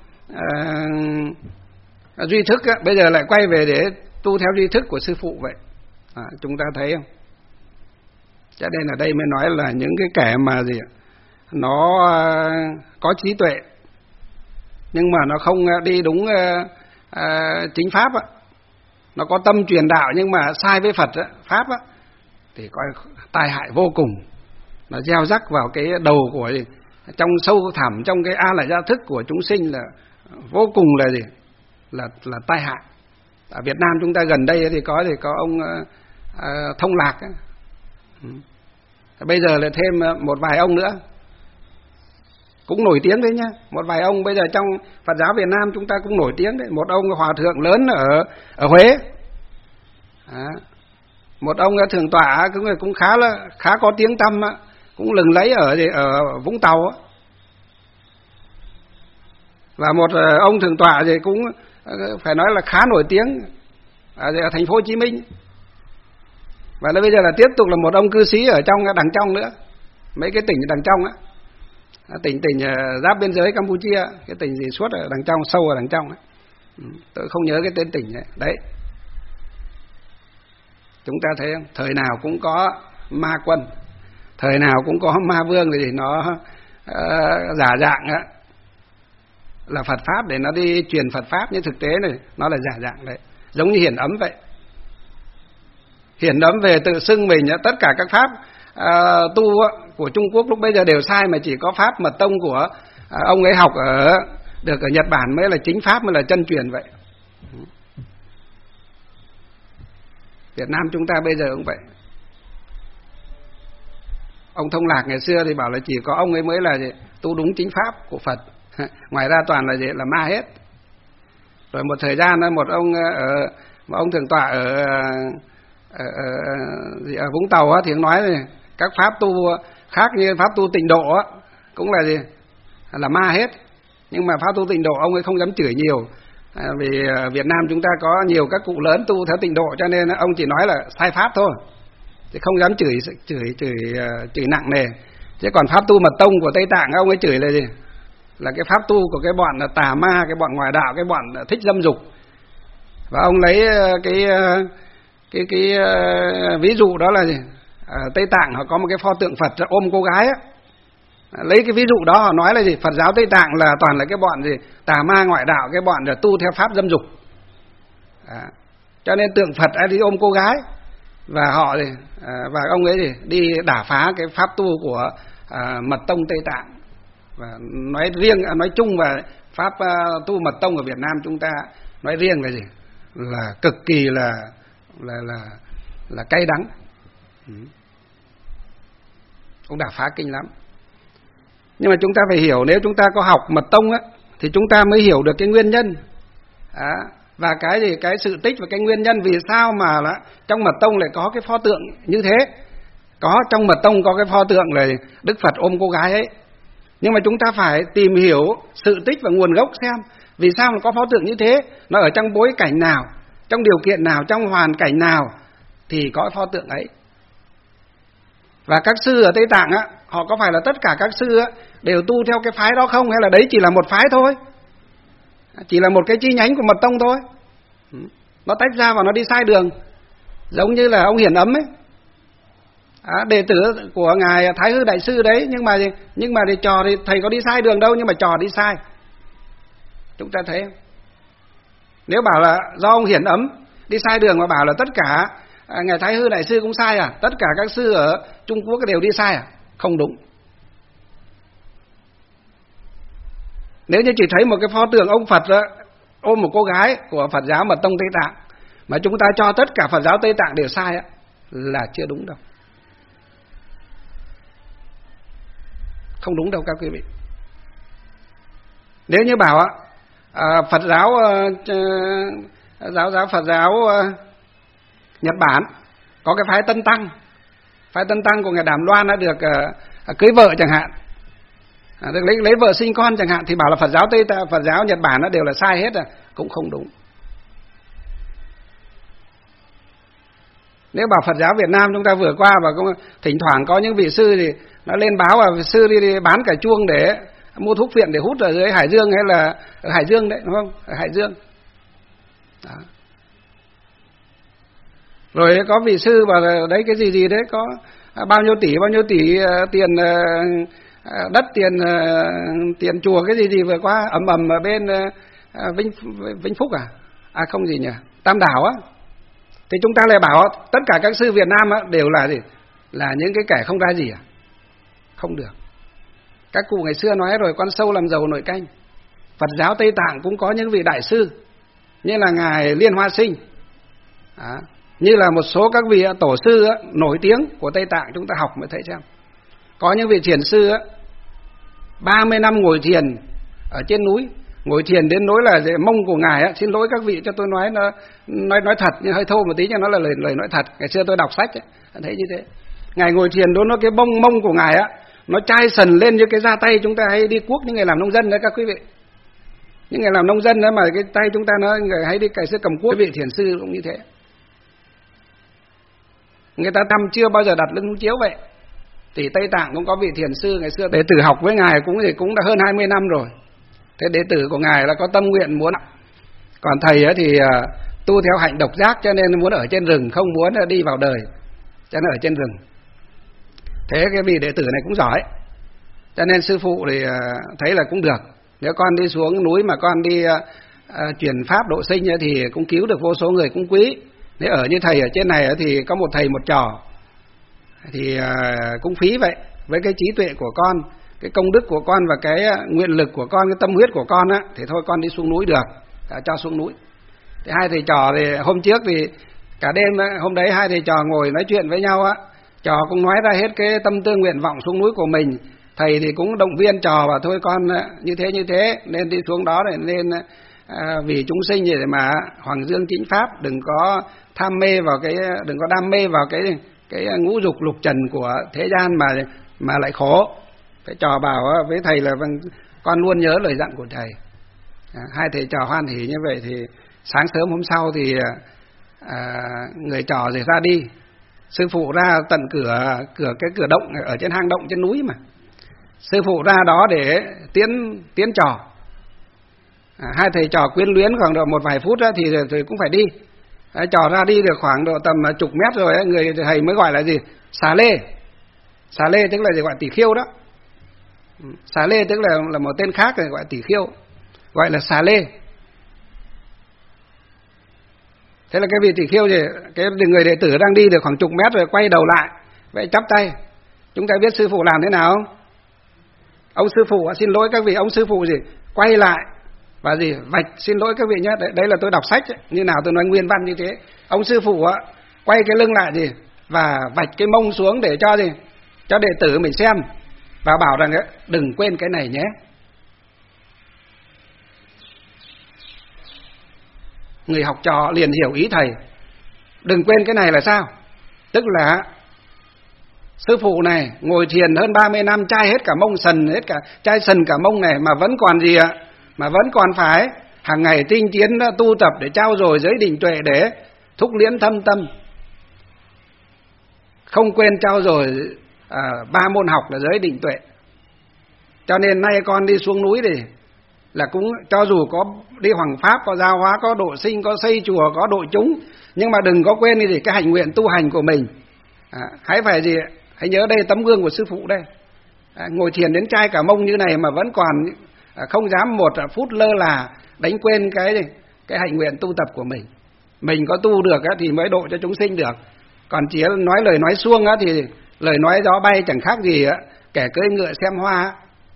Speaker 2: uh, duy thức uh, bây giờ lại quay về để tu theo duy thức của sư phụ vậy. À, chúng ta thấy không? Cho nên ở đây mới nói là những cái kẻ mà gì nó uh, có trí tuệ nhưng mà nó không đi đúng uh, uh, chính pháp á, nó có tâm truyền đạo nhưng mà sai với Phật á, pháp á, thì coi tai hại vô cùng. Nó gieo rắc vào cái đầu của trong sâu thẳm trong cái a la gia thức của chúng sinh là vô cùng là gì là là tai hại. Ở Việt Nam chúng ta gần đây thì có thì có ông uh, uh, Thông Lạc ấy. Ừ. Bây giờ lại thêm một vài ông nữa cũng nổi tiếng đấy nhá. Một vài ông bây giờ trong Phật giáo Việt Nam chúng ta cũng nổi tiếng đấy. Một ông hòa thượng lớn ở ở Huế. À. Một ông thượng tọa cũng cũng khá là khá có tiếng tăm, cũng lừng lẫy ở ở Vũng Tàu. Và một ông thượng tọa thì cũng phải nói là khá nổi tiếng ở thành phố Hồ Chí Minh. Và bây giờ là tiếp tục là một ông cư sĩ ở trong đằng trong nữa, mấy cái tỉnh đằng trong á, tỉnh tỉnh giáp biên giới Campuchia, cái tỉnh gì suốt ở đằng trong, sâu ở đằng trong ấy. Tôi không nhớ cái tên tỉnh ấy. Đấy. Chúng ta thấy không? Thời nào cũng có ma quân, thời nào cũng có ma vương thì nó uh, giả dạng á, là Phật pháp để nó đi truyền Phật pháp, nhưng thực tế này nó là giả dạng đấy, giống như Hiển Ấm vậy. Hiển Ấm về tự xưng mình tất cả các pháp uh, tu của Trung Quốc lúc bây giờ đều sai, mà chỉ có pháp mật tông của uh, ông ấy học ở được ở Nhật Bản mới là chính pháp, mới là chân truyền vậy. Việt Nam chúng ta bây giờ cũng vậy. Ông Thông Lạc ngày xưa thì bảo là chỉ có ông ấy mới là gì? Tu đúng chính pháp của Phật, ngoài ra toàn là gì? Là ma hết. Rồi một thời gian một ông ở một ông thượng tọa ở, ở, ở, ở Vũng Tàu á, thì ông nói này, các pháp tu khác như pháp tu tịnh độ á, cũng là gì? Là ma hết. Nhưng mà pháp tu tịnh độ ông ấy không dám chửi nhiều, À, vì Việt Nam chúng ta có nhiều các cụ lớn tu theo tịnh độ, cho nên ông chỉ nói là sai pháp thôi, chứ không dám chửi chửi chửi chửi nặng nề. Chứ còn pháp tu mật tông của Tây Tạng ông ấy chửi là gì? Là cái pháp tu của cái bọn tà ma, cái bọn ngoại đạo, cái bọn thích dâm dục. Và ông lấy cái cái cái, cái ví dụ đó là gì? Ở Tây Tạng họ có một cái pho tượng Phật ôm cô gái á. Lấy cái ví dụ đó họ nói là gì? Phật giáo Tây Tạng là toàn là cái bọn gì? Tà ma ngoại đạo, cái bọn là tu theo pháp dâm dục. À, cho nên tượng Phật ấy đi ôm cô gái, và họ thì à, và ông ấy thì đi đả phá cái pháp tu của à, mật tông Tây Tạng. Và nói riêng, nói chung và pháp uh, tu mật tông ở Việt Nam chúng ta nói riêng là gì? Là cực kỳ là là là là cay đắng. Ừ. Cũng đã phá kinh lắm. Nhưng mà chúng ta phải hiểu, nếu chúng ta có học mật tông á, thì chúng ta mới hiểu được cái nguyên nhân. À, và cái gì, cái sự tích và cái nguyên nhân vì sao mà là trong mật tông lại có cái pho tượng như thế. Có trong mật tông có cái pho tượng là Đức Phật ôm cô gái ấy. Nhưng mà chúng ta phải tìm hiểu sự tích và nguồn gốc xem vì sao mà có pho tượng như thế, nó ở trong bối cảnh nào, trong điều kiện nào, trong hoàn cảnh nào thì có pho tượng ấy. Và các sư ở Tây Tạng á, họ có phải là tất cả các sư á đều tu theo cái phái đó không, hay là đấy chỉ là một phái thôi, chỉ là một cái chi nhánh của mật tông thôi, nó tách ra và nó đi sai đường. Giống như là ông Hiển Ấm ấy, à, đệ tử của ngài Thái Hư Đại Sư đấy, nhưng mà nhưng mà thì trò thì thầy có đi sai đường đâu, nhưng mà trò đi sai. Chúng ta thấy không? Nếu bảo là do ông Hiển Ấm đi sai đường mà bảo là tất cả à, ngài Thái Hư Đại Sư cũng sai à, tất cả các sư ở Trung Quốc đều đi sai à? Không đúng. Nếu như chỉ thấy một cái pho tượng ông Phật đó, ôm một cô gái của Phật giáo mật tông Tây Tạng mà chúng ta cho tất cả Phật giáo Tây Tạng đều sai á, là chưa đúng đâu. Không đúng đâu các quý vị. Nếu như bảo à, Phật giáo à, giáo giáo Phật giáo à, Nhật Bản có cái phái Tân Tăng, phái Tân Tăng của ngài Đàm Loan đã được à, cưới vợ chẳng hạn, à, được lấy lấy vợ sinh con chẳng hạn, thì bảo là Phật giáo Tây Phật giáo Nhật Bản nó đều là sai hết, à cũng không đúng. Nếu bảo Phật giáo Việt Nam chúng ta vừa qua và cũng thỉnh thoảng có những vị sư thì nó lên báo là sư đi, đi bán cả chuông để mua thuốc phiện để hút ở dưới Hải Dương, hay là ở Hải Dương đấy, đúng không? Ở Hải Dương. Đó. Rồi có vị sư bảo là đấy cái gì gì đấy có bao nhiêu tỷ bao nhiêu tỷ uh, tiền uh, đất, tiền uh, tiền chùa cái gì gì vừa qua ầm ầm ở bên uh, Vĩnh Vĩnh Phúc à? À không gì nhỉ? Tam Đảo á. Thì chúng ta lại bảo tất cả các sư Việt Nam á, đều là gì? Là những cái kẻ không ra gì à? Không được. Các cụ ngày xưa nói rồi, con sâu làm giàu nồi canh. Phật giáo Tây Tạng cũng có những vị đại sư, như là ngài Liên Hoa Sinh, à, như là một số các vị tổ sư á, nổi tiếng của Tây Tạng, chúng ta học mới thấy xem. Có những vị thiền sư á, ba mươi năm ngồi thiền ở trên núi, ngồi thiền đến nỗi là mông của ngài á, xin lỗi các vị cho tôi nói nó nói nói thật nhưng hơi thô một tí, nhưng nó là lời lời nói thật. Ngày xưa tôi đọc sách ấy, thấy như thế. Ngài ngồi thiền đó, nó cái bông mông của ngài á, nó chai sần lên như cái da tay chúng ta hay đi cuốc những người làm nông dân đấy các quý vị. Những người làm nông dân đó mà cái tay chúng ta nó người hay đi cày xưa cầm cuốc, vị thiền sư cũng như thế. Người ta thăm chưa bao giờ đặt lưng chiếu vậy. Thì Tây Tạng cũng có vị thiền sư ngày xưa đệ tử học với ngài cũng thì cũng đã hơn hai mươi năm rồi. Thế đệ tử của ngài là có tâm nguyện muốn, còn thầy ấy thì uh, tu theo hạnh độc giác, cho nên muốn ở trên rừng, không muốn đi vào đời, cho nên ở trên rừng. Thế cái vị đệ tử này cũng giỏi, cho nên sư phụ thì uh, thấy là cũng được. Nếu con đi xuống núi mà con đi uh, uh, truyền pháp độ sinh ấy, thì cũng cứu được vô số người cũng quý. Nếu ở như thầy ở trên này thì có một thầy một trò thì uh, cũng phí vậy. Với cái trí tuệ của con, cái công đức của con và cái nguyện lực của con, cái tâm huyết của con á, thì thôi con đi xuống núi được, à, cho xuống núi. Thì hai thầy trò thì hôm trước thì cả đêm hôm đấy hai thầy trò ngồi nói chuyện với nhau á, trò cũng nói ra hết cái tâm tư nguyện vọng xuống núi của mình. Thầy thì cũng động viên trò và thôi con như thế như thế nên đi xuống đó để nên à, vì chúng sinh để mà hoàng dương chính pháp, đừng có tham mê vào cái, đừng có đam mê vào cái cái ngũ dục lục trần của thế gian mà mà lại khổ. Cái trò bảo với thầy là con luôn nhớ lời dặn của thầy. À, hai thầy trò hoan hỉ như vậy thì sáng sớm hôm sau thì à, người trò thì ra đi, sư phụ ra tận cửa cửa cái cửa động ở trên hang động trên núi mà, sư phụ ra đó để tiến tiến trò. À, hai thầy trò quyến luyến khoảng độ một vài phút đó thì, thì cũng phải đi. À, trò ra đi được khoảng độ tầm chục mét rồi ấy, người thầy mới gọi là gì, xà lê. Xà lê tức là gì, gọi tỷ khiêu đó. Xà lê tức là là một tên khác gọi tỷ khiêu, gọi là xà lê. Thế là cái vị tỷ khiêu gì, cái người đệ tử đang đi được khoảng chục mét rồi quay đầu lại, vậy chắp tay. Chúng ta biết sư phụ làm thế nào không? Ông sư phụ, xin lỗi các vị, ông sư phụ gì, quay lại và gì, vạch, xin lỗi các vị nhé, đấy, đấy là tôi đọc sách ấy, như nào tôi nói nguyên văn như thế. Ông sư phụ á, quay cái lưng lại gì, và vạch cái mông xuống để cho gì, cho đệ tử mình xem, và bảo rằng ấy, đừng quên cái này nhé. Người học trò liền hiểu ý thầy. Đừng quên cái này là sao? Tức là sư phụ này ngồi thiền hơn ba mươi năm, chai hết cả mông sần, hết cả chai sần cả mông này mà vẫn còn gì ạ? Mà vẫn còn phải hàng ngày tinh tiến tu tập để trao dồi giới định tuệ, để thúc liễm thâm tâm, không quên trao dồi à, ba môn học là giới định tuệ. Cho nên nay con đi xuống núi thì là cũng cho dù có đi hoằng pháp, có giao hóa, có độ sinh, có xây chùa, có độ chúng, nhưng mà đừng có quên gì cái hành nguyện tu hành của mình. À, hãy phải gì, hãy nhớ đây tấm gương của sư phụ đây. À, ngồi thiền đến chai cả mông như này mà vẫn còn à, không dám một phút lơ là đánh quên cái cái hành nguyện tu tập của mình. Mình có tu được á, thì mới độ cho chúng sinh được. Còn chỉ nói lời nói suông á, thì lời nói gió bay chẳng khác gì á, kẻ cưỡi ngựa xem hoa,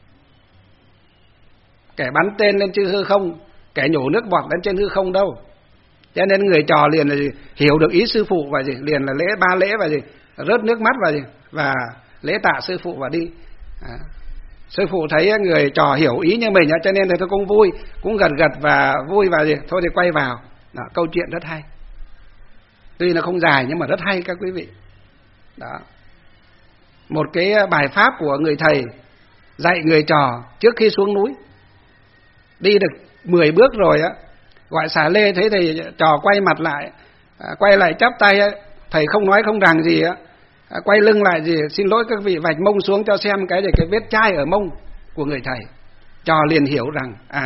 Speaker 2: kẻ bắn tên lên trên hư không, kẻ nhổ nước bọt lên trên hư không đâu. Cho nên người trò liền là gì, hiểu được ý sư phụ và gì, liền là lễ ba lễ và gì, rớt nước mắt và gì, và lễ tạ sư phụ và đi. À, sư phụ thấy người trò hiểu ý như mình, cho nên thì tôi cũng vui, cũng gật gật và vui và gì, thôi thì quay vào. Đó, câu chuyện rất hay. Tuy là không dài nhưng mà rất hay các quý vị. Đó, một cái bài pháp của người thầy dạy người trò trước khi xuống núi. Đi được mười bước rồi á, gọi xà lê, thấy thầy trò quay mặt lại, à, quay lại chắp tay á, thầy không nói không rằng gì á, à, quay lưng lại gì, xin lỗi các vị, vạch mông xuống cho xem cái gì, cái vết chai ở mông của người thầy. Trò liền hiểu rằng à,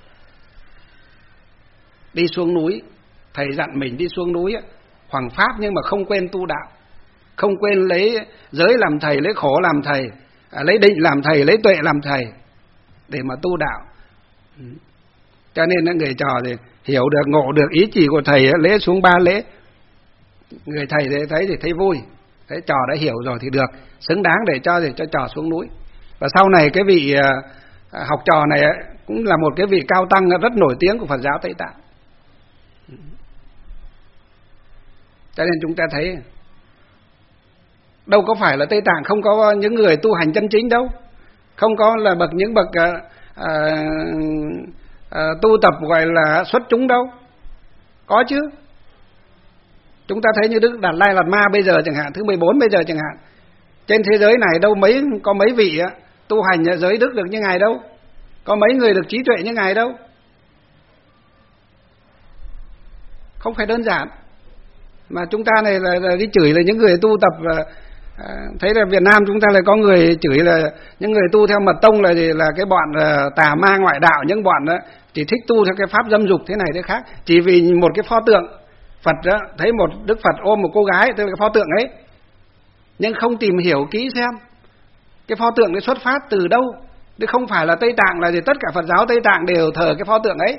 Speaker 2: đi xuống núi, thầy dặn mình đi xuống núi á, hoằng pháp nhưng mà không quên tu đạo, không quên lấy giới làm thầy, lấy khổ làm thầy, à, lấy định làm thầy, lấy tuệ làm thầy để mà tu đạo. Cho nên người trò thì hiểu được, ngộ được ý chỉ của thầy, lễ xuống ba lễ. Người thầy thì thấy thì thấy vui, thấy trò đã hiểu rồi thì được, xứng đáng để cho để cho trò xuống núi. Và sau này cái vị học trò này cũng là một cái vị cao tăng rất nổi tiếng của Phật giáo Tây Tạng. Cho nên chúng ta thấy đâu có phải là Tây Tạng không có những người tu hành chân chính đâu, không có là bậc những bậc à, à, à, tu tập gọi là xuất chúng đâu, có chứ. Chúng ta thấy như Đức Đạt Lai Lạt Ma bây giờ chẳng hạn, thứ mười bốn bây giờ chẳng hạn, trên thế giới này đâu mấy có mấy vị á, tu hành giới đức được như ngài đâu, có mấy người được trí tuệ như ngài đâu, không phải đơn giản. Mà chúng ta này là, là đi chửi là những người tu tập là, à, thấy là Việt Nam chúng ta lại có người chửi là những người tu theo mật tông là là cái bọn là tà ma ngoại đạo, những bọn đó chỉ thích tu theo cái pháp dâm dục thế này thế khác, chỉ vì một cái pho tượng Phật đó, thấy một Đức Phật ôm một cô gái, tức là cái pho tượng ấy, nhưng không tìm hiểu kỹ xem cái pho tượng ấy xuất phát từ đâu. Chứ không phải là Tây Tạng là gì tất cả Phật giáo Tây Tạng đều thờ cái pho tượng ấy.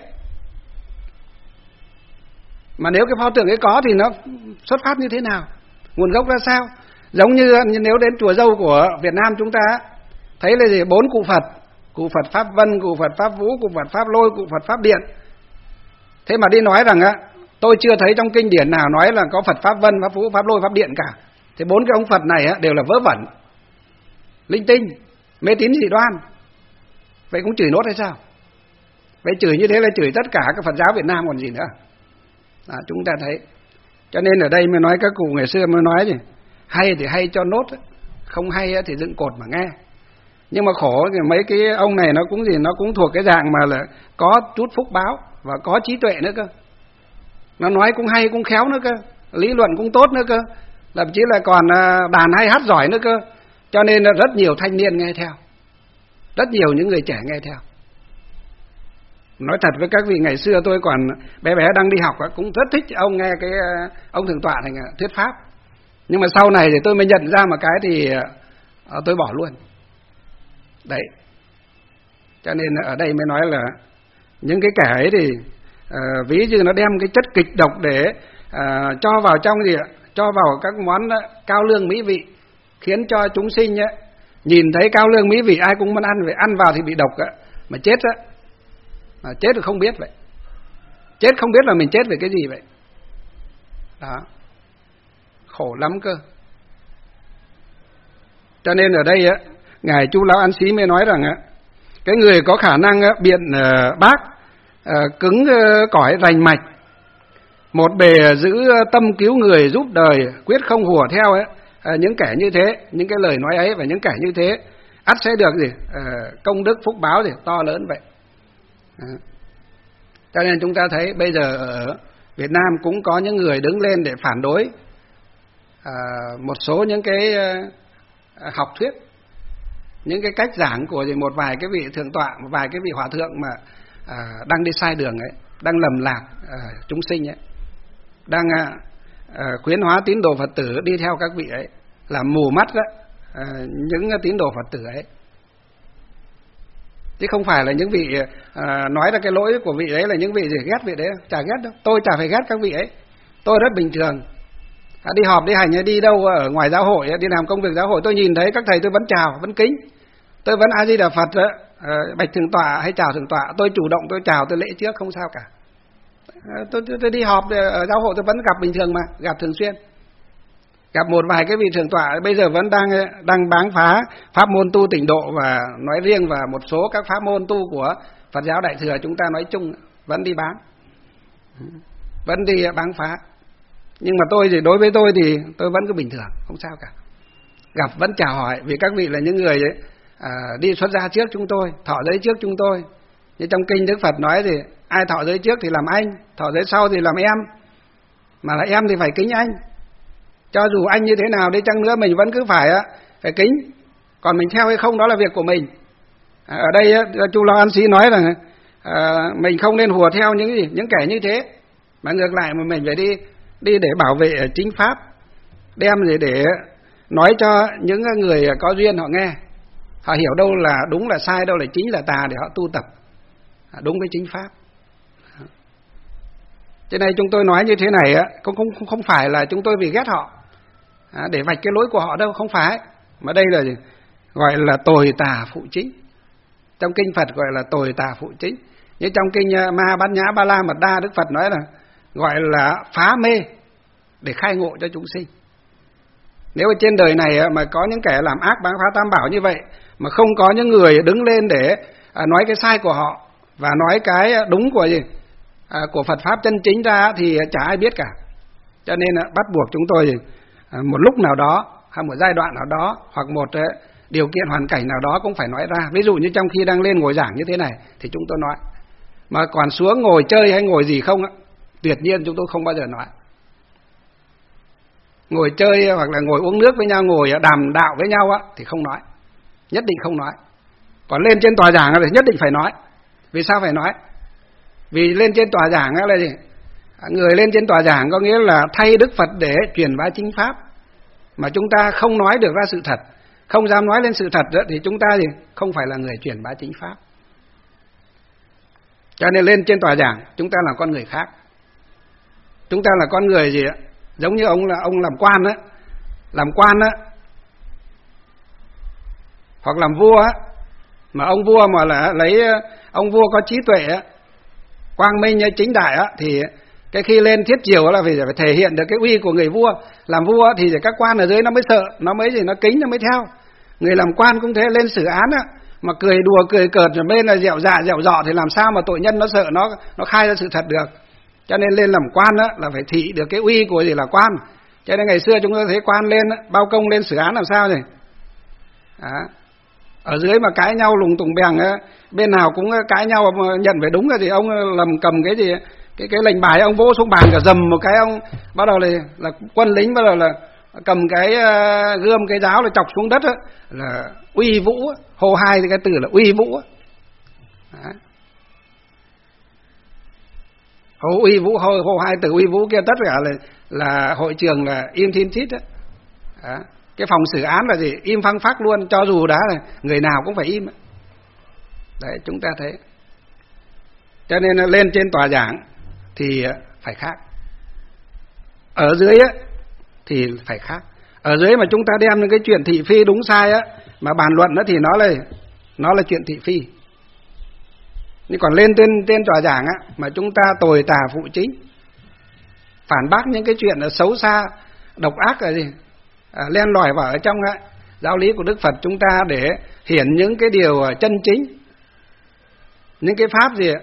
Speaker 2: Mà nếu cái pho tượng ấy có thì nó xuất phát như thế nào, nguồn gốc ra sao? Giống như nếu đến chùa Dâu của Việt Nam chúng ta thấy là gì, bốn cụ Phật, cụ Phật Pháp Vân, cụ Phật Pháp Vũ, cụ Phật Pháp Lôi, cụ Phật Pháp Điện. Thế mà đi nói rằng á, tôi chưa thấy trong kinh điển nào nói là có Phật Pháp Vân, Pháp Vũ, Pháp Lôi, Pháp Điện cả. Thế bốn cái ông Phật này á, đều là vớ vẩn, linh tinh, mê tín dị đoan. Vậy cũng chửi nốt hay sao? Vậy chửi như thế là chửi tất cả các Phật giáo Việt Nam còn gì nữa. À, chúng ta thấy. Cho nên ở đây mới nói các cụ ngày xưa mới nói gì, hay thì hay cho nốt, không hay thì dựng cột mà nghe. Nhưng mà khổ thì mấy cái ông này nó cũng gì, nó cũng thuộc cái dạng mà là có chút phúc báo và có trí tuệ nữa cơ. Nó nói cũng hay, cũng khéo nữa cơ, lý luận cũng tốt nữa cơ, thậm chí là còn đàn hay hát giỏi nữa cơ. Cho nên là rất nhiều thanh niên nghe theo, rất nhiều những người trẻ nghe theo. Nói thật với các vị, ngày xưa tôi còn bé bé đang đi học cũng rất thích ông nghe cái ông thượng tọa này thuyết pháp. Nhưng mà sau này thì tôi mới nhận ra một cái thì tôi bỏ luôn. Đấy. Cho nên ở đây mới nói là những cái kẻ ấy thì uh, ví như nó đem cái chất kịch độc để uh, cho vào trong gì ạ? Cho vào các món cao lương mỹ vị, khiến cho chúng sinh ấy, nhìn thấy cao lương mỹ vị ai cũng muốn ăn, vậy ăn vào thì bị độc ấy, mà chết á, mà chết thì không biết vậy, chết không biết là mình chết về cái gì vậy. Đó, khổ lắm cơ. Cho nên ở đây á, ngài Chu Lão An Sĩ mới nói rằng á, cái người có khả năng á, biện uh, bác uh, cứng uh, cỏi rành mạch, một bề giữ tâm cứu người giúp đời, quyết không hùa theo ấy, uh, những kẻ như thế, những cái lời nói ấy và những kẻ như thế ắt sẽ được gì uh, công đức phúc báo gì to lớn vậy. Uh. Cho nên chúng ta thấy bây giờ ở Việt Nam cũng có những người đứng lên để phản đối uh, một số những cái uh, học thuyết, những cái cách giảng của một vài cái vị thượng tọa, một vài cái vị hòa thượng mà à, đang đi sai đường ấy, đang lầm lạc à, chúng sinh ấy, đang à, à, khuyến hóa tín đồ Phật tử đi theo các vị ấy, làm mù mắt đó, à, những tín đồ Phật tử ấy. Chứ không phải là những vị à, nói ra cái lỗi của vị ấy là những vị gì ghét vị đấy, chả ghét đâu. Tôi chả phải ghét các vị ấy, tôi rất bình thường. À, đi họp, đi hành, đi đâu ở ngoài giáo hội, đi làm công việc giáo hội, tôi nhìn thấy các thầy tôi vẫn chào, vẫn kính. Tôi vẫn A Di Đà Phật đó, à, bạch thượng tọa hay chào thượng tọa, tôi chủ động tôi chào, tôi lễ trước không sao cả. À, tôi, tôi tôi đi họp ở giáo hội tôi vẫn gặp bình thường mà, gặp thường xuyên. Gặp một vài cái vị thượng tọa bây giờ vẫn đang đang báng phá pháp môn tu tịnh độ và nói riêng, và một số các pháp môn tu của Phật giáo Đại thừa chúng ta nói chung vẫn đi bán, vẫn đi báng phá. Nhưng mà tôi thì đối với tôi thì tôi vẫn cứ bình thường, không sao cả. Gặp vẫn chào hỏi, vì các vị là những người ấy, à, đi xuất gia trước chúng tôi, thọ giới trước chúng tôi. Như trong kinh Đức Phật nói thì ai thọ giới trước thì làm anh, thọ giới sau thì làm em. Mà là em thì phải kính anh. Cho dù anh như thế nào đi chăng nữa mình vẫn cứ phải phải kính. Còn mình theo hay không đó là việc của mình. À, ở đây Chu Lão An Sĩ nói rằng à, mình không nên hùa theo những gì, những kẻ như thế, mà ngược lại mà mình phải đi đi để bảo vệ chính pháp, đem gì để nói cho những người có duyên họ nghe, họ hiểu đâu là đúng là sai, đâu là chính là tà để họ tu tập đúng với chính pháp. Cho nên chúng tôi nói như thế này á, không không không phải là chúng tôi vì ghét họ để vạch cái lỗi của họ đâu, không phải, mà đây là gì? Gọi là tồi tà phụ chính. Trong kinh Phật gọi là tồi tà phụ chính. Như trong kinh Ma Bát Nhã Ba La Mật Đa, Đức Phật nói là gọi là phá mê để khai ngộ cho chúng sinh. Nếu ở trên đời này mà có những kẻ làm ác báng phá tam bảo như vậy, mà không có những người đứng lên để nói cái sai của họ và nói cái đúng của gì à, của Phật pháp chân chính ra thì chả ai biết cả. Cho nên bắt buộc chúng tôi một lúc nào đó hay một giai đoạn nào đó hoặc một điều kiện hoàn cảnh nào đó cũng phải nói ra. Ví dụ như trong khi đang lên ngồi giảng như thế này thì chúng tôi nói, mà còn xuống ngồi chơi hay ngồi gì không, tuyệt nhiên chúng tôi không bao giờ nói. Ngồi chơi hoặc là ngồi uống nước với nhau, ngồi đàm đạo với nhau thì không nói, nhất định không nói. Còn lên trên tòa giảng thì nhất định phải nói. Vì sao phải nói? Vì lên trên tòa giảng là gì? Người lên trên tòa giảng có nghĩa là thay Đức Phật để truyền bá chính pháp, mà chúng ta không nói được ra sự thật, không dám nói lên sự thật đó, thì chúng ta thì không phải là người truyền bá chính pháp. Cho nên lên trên tòa giảng chúng ta là con người khác. Chúng ta là con người gì ạ? Giống như ông là ông làm quan á, làm quan á, hoặc làm vua á, mà ông vua mà là lấy ông vua có trí tuệ á, quang minh chính đại á, thì cái khi lên thiết triều là phải phải thể hiện được cái uy của người vua. Làm vua thì các quan ở dưới nó mới sợ, nó mới gì nó kính, nó mới theo. Người làm quan cũng thế, lên xử án á, mà cười đùa cười cợt rồi bên là dẻo dạ dẻo dọ thì làm sao mà tội nhân nó sợ, nó nó khai ra sự thật được. Cho nên lên làm quan á là phải thị được cái uy của gì là quan. Cho nên ngày xưa chúng ta thấy quan lên bao công lên xử án làm sao rồi. Đó. Ở dưới mà cãi nhau lùng tùng bèng á, bên nào cũng cãi nhau mà nhận phải đúng cái gì, ông làm cầm cái gì cái cái lệnh bài ông vỗ xuống bàn cả dầm một cái, ông bắt đầu là là quân lính bắt đầu là cầm cái uh, gươm cái giáo là chọc xuống đất á, là uy vũ, hô hai cái từ là uy vũ. Hô uy vũ, hô, hô hai từ uy vũ kia tất cả là là hội trường là im thiên thít á. Đó. Cái phòng xử án là gì? Im phăng phắc luôn, cho dù đã là người nào cũng phải im. Đấy, chúng ta thấy. Cho nên lên trên tòa giảng thì phải khác. Ở dưới á thì phải khác. Ở dưới mà chúng ta đem những cái chuyện thị phi đúng sai á mà bàn luận đó thì nó là nó là chuyện thị phi. Nhưng còn lên trên trên tòa giảng á mà chúng ta tồi tà phụ chính, phản bác những cái chuyện xấu xa, độc ác là gì? À, len lỏi vào ở trong á, giáo lý của Đức Phật chúng ta để hiển những cái điều chân chính, những cái pháp gì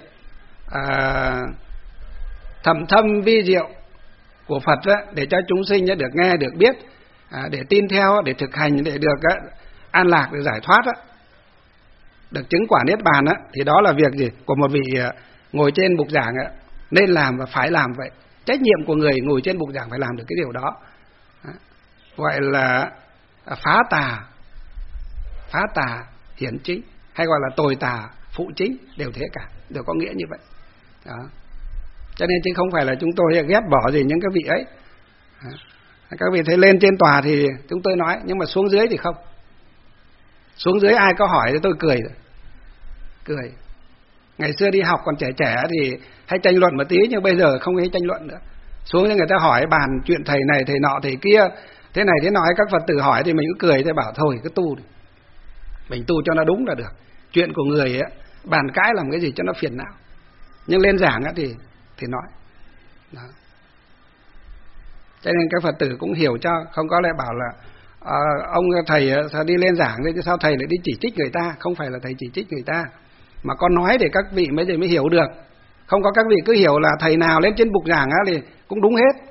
Speaker 2: à, thầm thâm vi diệu của Phật á, để cho chúng sinh được nghe, được biết, à, để tin theo, để thực hành, để được á, an lạc, được giải thoát á, được chứng quả niết bàn á, thì đó là việc gì của một vị à, ngồi trên bục giảng á, nên làm và phải làm vậy. Trách nhiệm của người ngồi trên bục giảng phải làm được cái điều đó. À, gọi là phá tà, phá tà hiển chính, hay gọi là tồi tà phụ chính, đều thế cả, đều có nghĩa như vậy. Đó. Cho nên chứ không phải là chúng tôi ghét bỏ gì những cái vị ấy. Đó. Các vị thấy lên trên tòa thì chúng tôi nói, nhưng mà xuống dưới thì không. Xuống dưới ai có hỏi thì tôi cười rồi. Cười. Ngày xưa đi học còn trẻ trẻ thì hay tranh luận một tí, nhưng bây giờ không hay tranh luận nữa. Xuống cho người ta hỏi bàn chuyện thầy này, thầy nọ, thầy kia, thế này thế nọ, các Phật tử hỏi thì mình cứ cười, thế bảo thôi cứ tu đi. Mình tu cho nó đúng là được. Chuyện của người ấy, bàn cãi làm cái gì cho nó phiền não. Nhưng lên giảng ấy thì thì nói. Đó. Cho nên các Phật tử cũng hiểu cho, không có lại bảo là à, ông thầy sao đi lên giảng thì sao thầy lại đi chỉ trích người ta. Không phải là thầy chỉ trích người ta, mà con nói để các vị mới mới hiểu được. Không có các vị cứ hiểu là thầy nào lên trên bục giảng thì cũng đúng hết.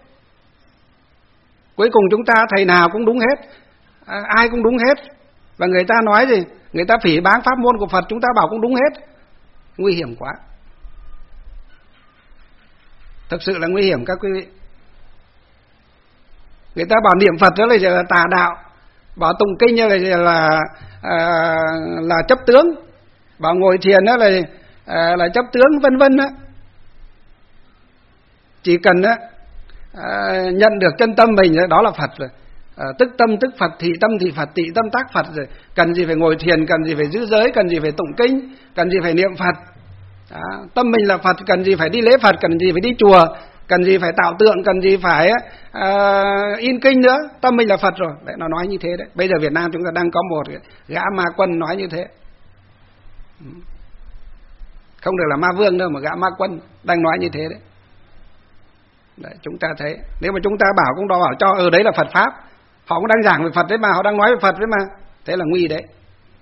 Speaker 2: Cuối cùng chúng ta thầy nào cũng đúng hết, à, ai cũng đúng hết. Và người ta nói gì, người ta phỉ báng pháp môn của Phật, chúng ta bảo cũng đúng hết. Nguy hiểm quá, thực sự là nguy hiểm các quý vị. Người ta bảo niệm Phật đó là tà đạo, bảo tụng kinh là là là, là chấp tướng, bảo ngồi thiền đó là là chấp tướng, vân vân đó. Chỉ cần đó, nhận được chân tâm mình đó là Phật rồi. À, tức tâm tức Phật, thị tâm thị Phật, tị tâm tác Phật rồi. Cần gì phải ngồi thiền, cần gì phải giữ giới, cần gì phải tụng kinh, cần gì phải niệm Phật. Đó, tâm mình là Phật, cần gì phải đi lễ Phật, cần gì phải đi chùa, cần gì phải tạo tượng, cần gì phải uh, in kinh nữa. Tâm mình là Phật rồi. Đấy, nó nói như thế đấy. Bây giờ Việt Nam chúng ta đang có một gã ma quân nói như thế. Không được là ma vương đâu, mà gã ma quân đang nói như thế đấy. Đấy, chúng ta thấy, nếu mà chúng ta bảo cũng đó bảo cho ở ừ, đấy là Phật pháp, họ cũng đang giảng về Phật đấy mà, họ đang nói về Phật đấy mà, thế là nguy đấy.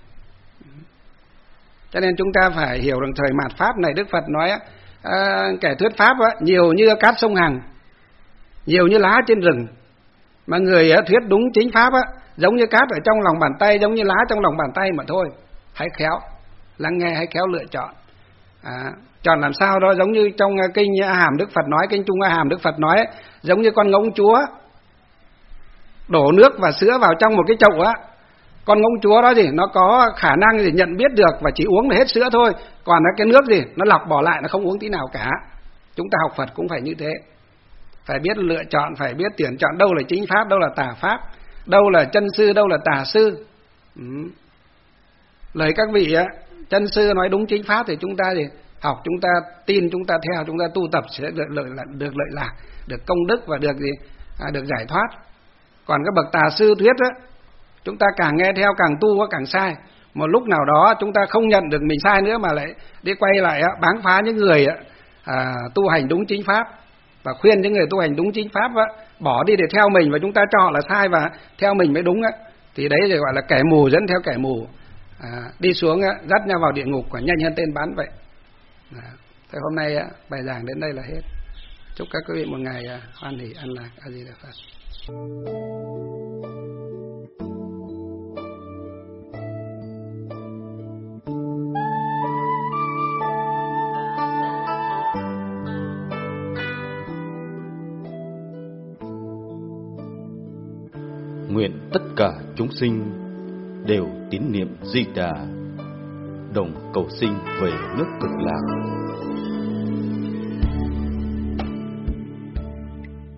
Speaker 2: Cho nên chúng ta phải hiểu rằng thời mạt pháp này Đức Phật nói à, kẻ thuyết pháp á, nhiều như cát sông Hằng, nhiều như lá trên rừng, mà người á, thuyết đúng chính pháp á, giống như cát ở trong lòng bàn tay, giống như lá trong lòng bàn tay mà thôi. Hãy khéo lắng nghe, hãy khéo lựa chọn. À, chọn làm sao đó, giống như trong kinh A Hàm Đức Phật nói, kinh Trung A Hàm Đức Phật nói, giống như con ngỗng chúa đổ nước và sữa vào trong một cái chậu á. Con ngỗng chúa đó gì, nó có khả năng gì nhận biết được và chỉ uống là hết sữa thôi. Còn cái nước gì, nó lọc bỏ lại, nó không uống tí nào cả. Chúng ta học Phật cũng phải như thế. Phải biết lựa chọn, phải biết tuyển chọn đâu là chính pháp, đâu là tà pháp, đâu là chân sư, đâu là tà sư. Ừ. Lời các vị á, chân sư nói đúng chính pháp thì chúng ta gì học, chúng ta tin, chúng ta theo, chúng ta tu tập sẽ được lợi được lợi lạc, được công đức và được gì à, được giải thoát. Còn các bậc tà sư thuyết á, chúng ta càng nghe theo càng tu càng sai. Một lúc nào đó chúng ta không nhận được mình sai nữa mà lại đi quay lại á, báng phá những người á, à, tu hành đúng chính pháp và khuyên những người tu hành đúng chính pháp á, bỏ đi để theo mình và chúng ta cho họ là sai và theo mình mới đúng á, thì đấy gọi là kẻ mù dẫn theo kẻ mù. À, đi xuống á, dắt nhau vào địa ngục và nhanh hơn tên bắn vậy. À, thế hôm nay á, bài giảng đến đây là hết. Chúc các quý vị một ngày à, hoan hỷ an lạc. A Di Đà Phật.
Speaker 1: Nguyện tất cả chúng sinh đều tín niệm Di Đà, đồng cầu sinh về nước Cực Lạc.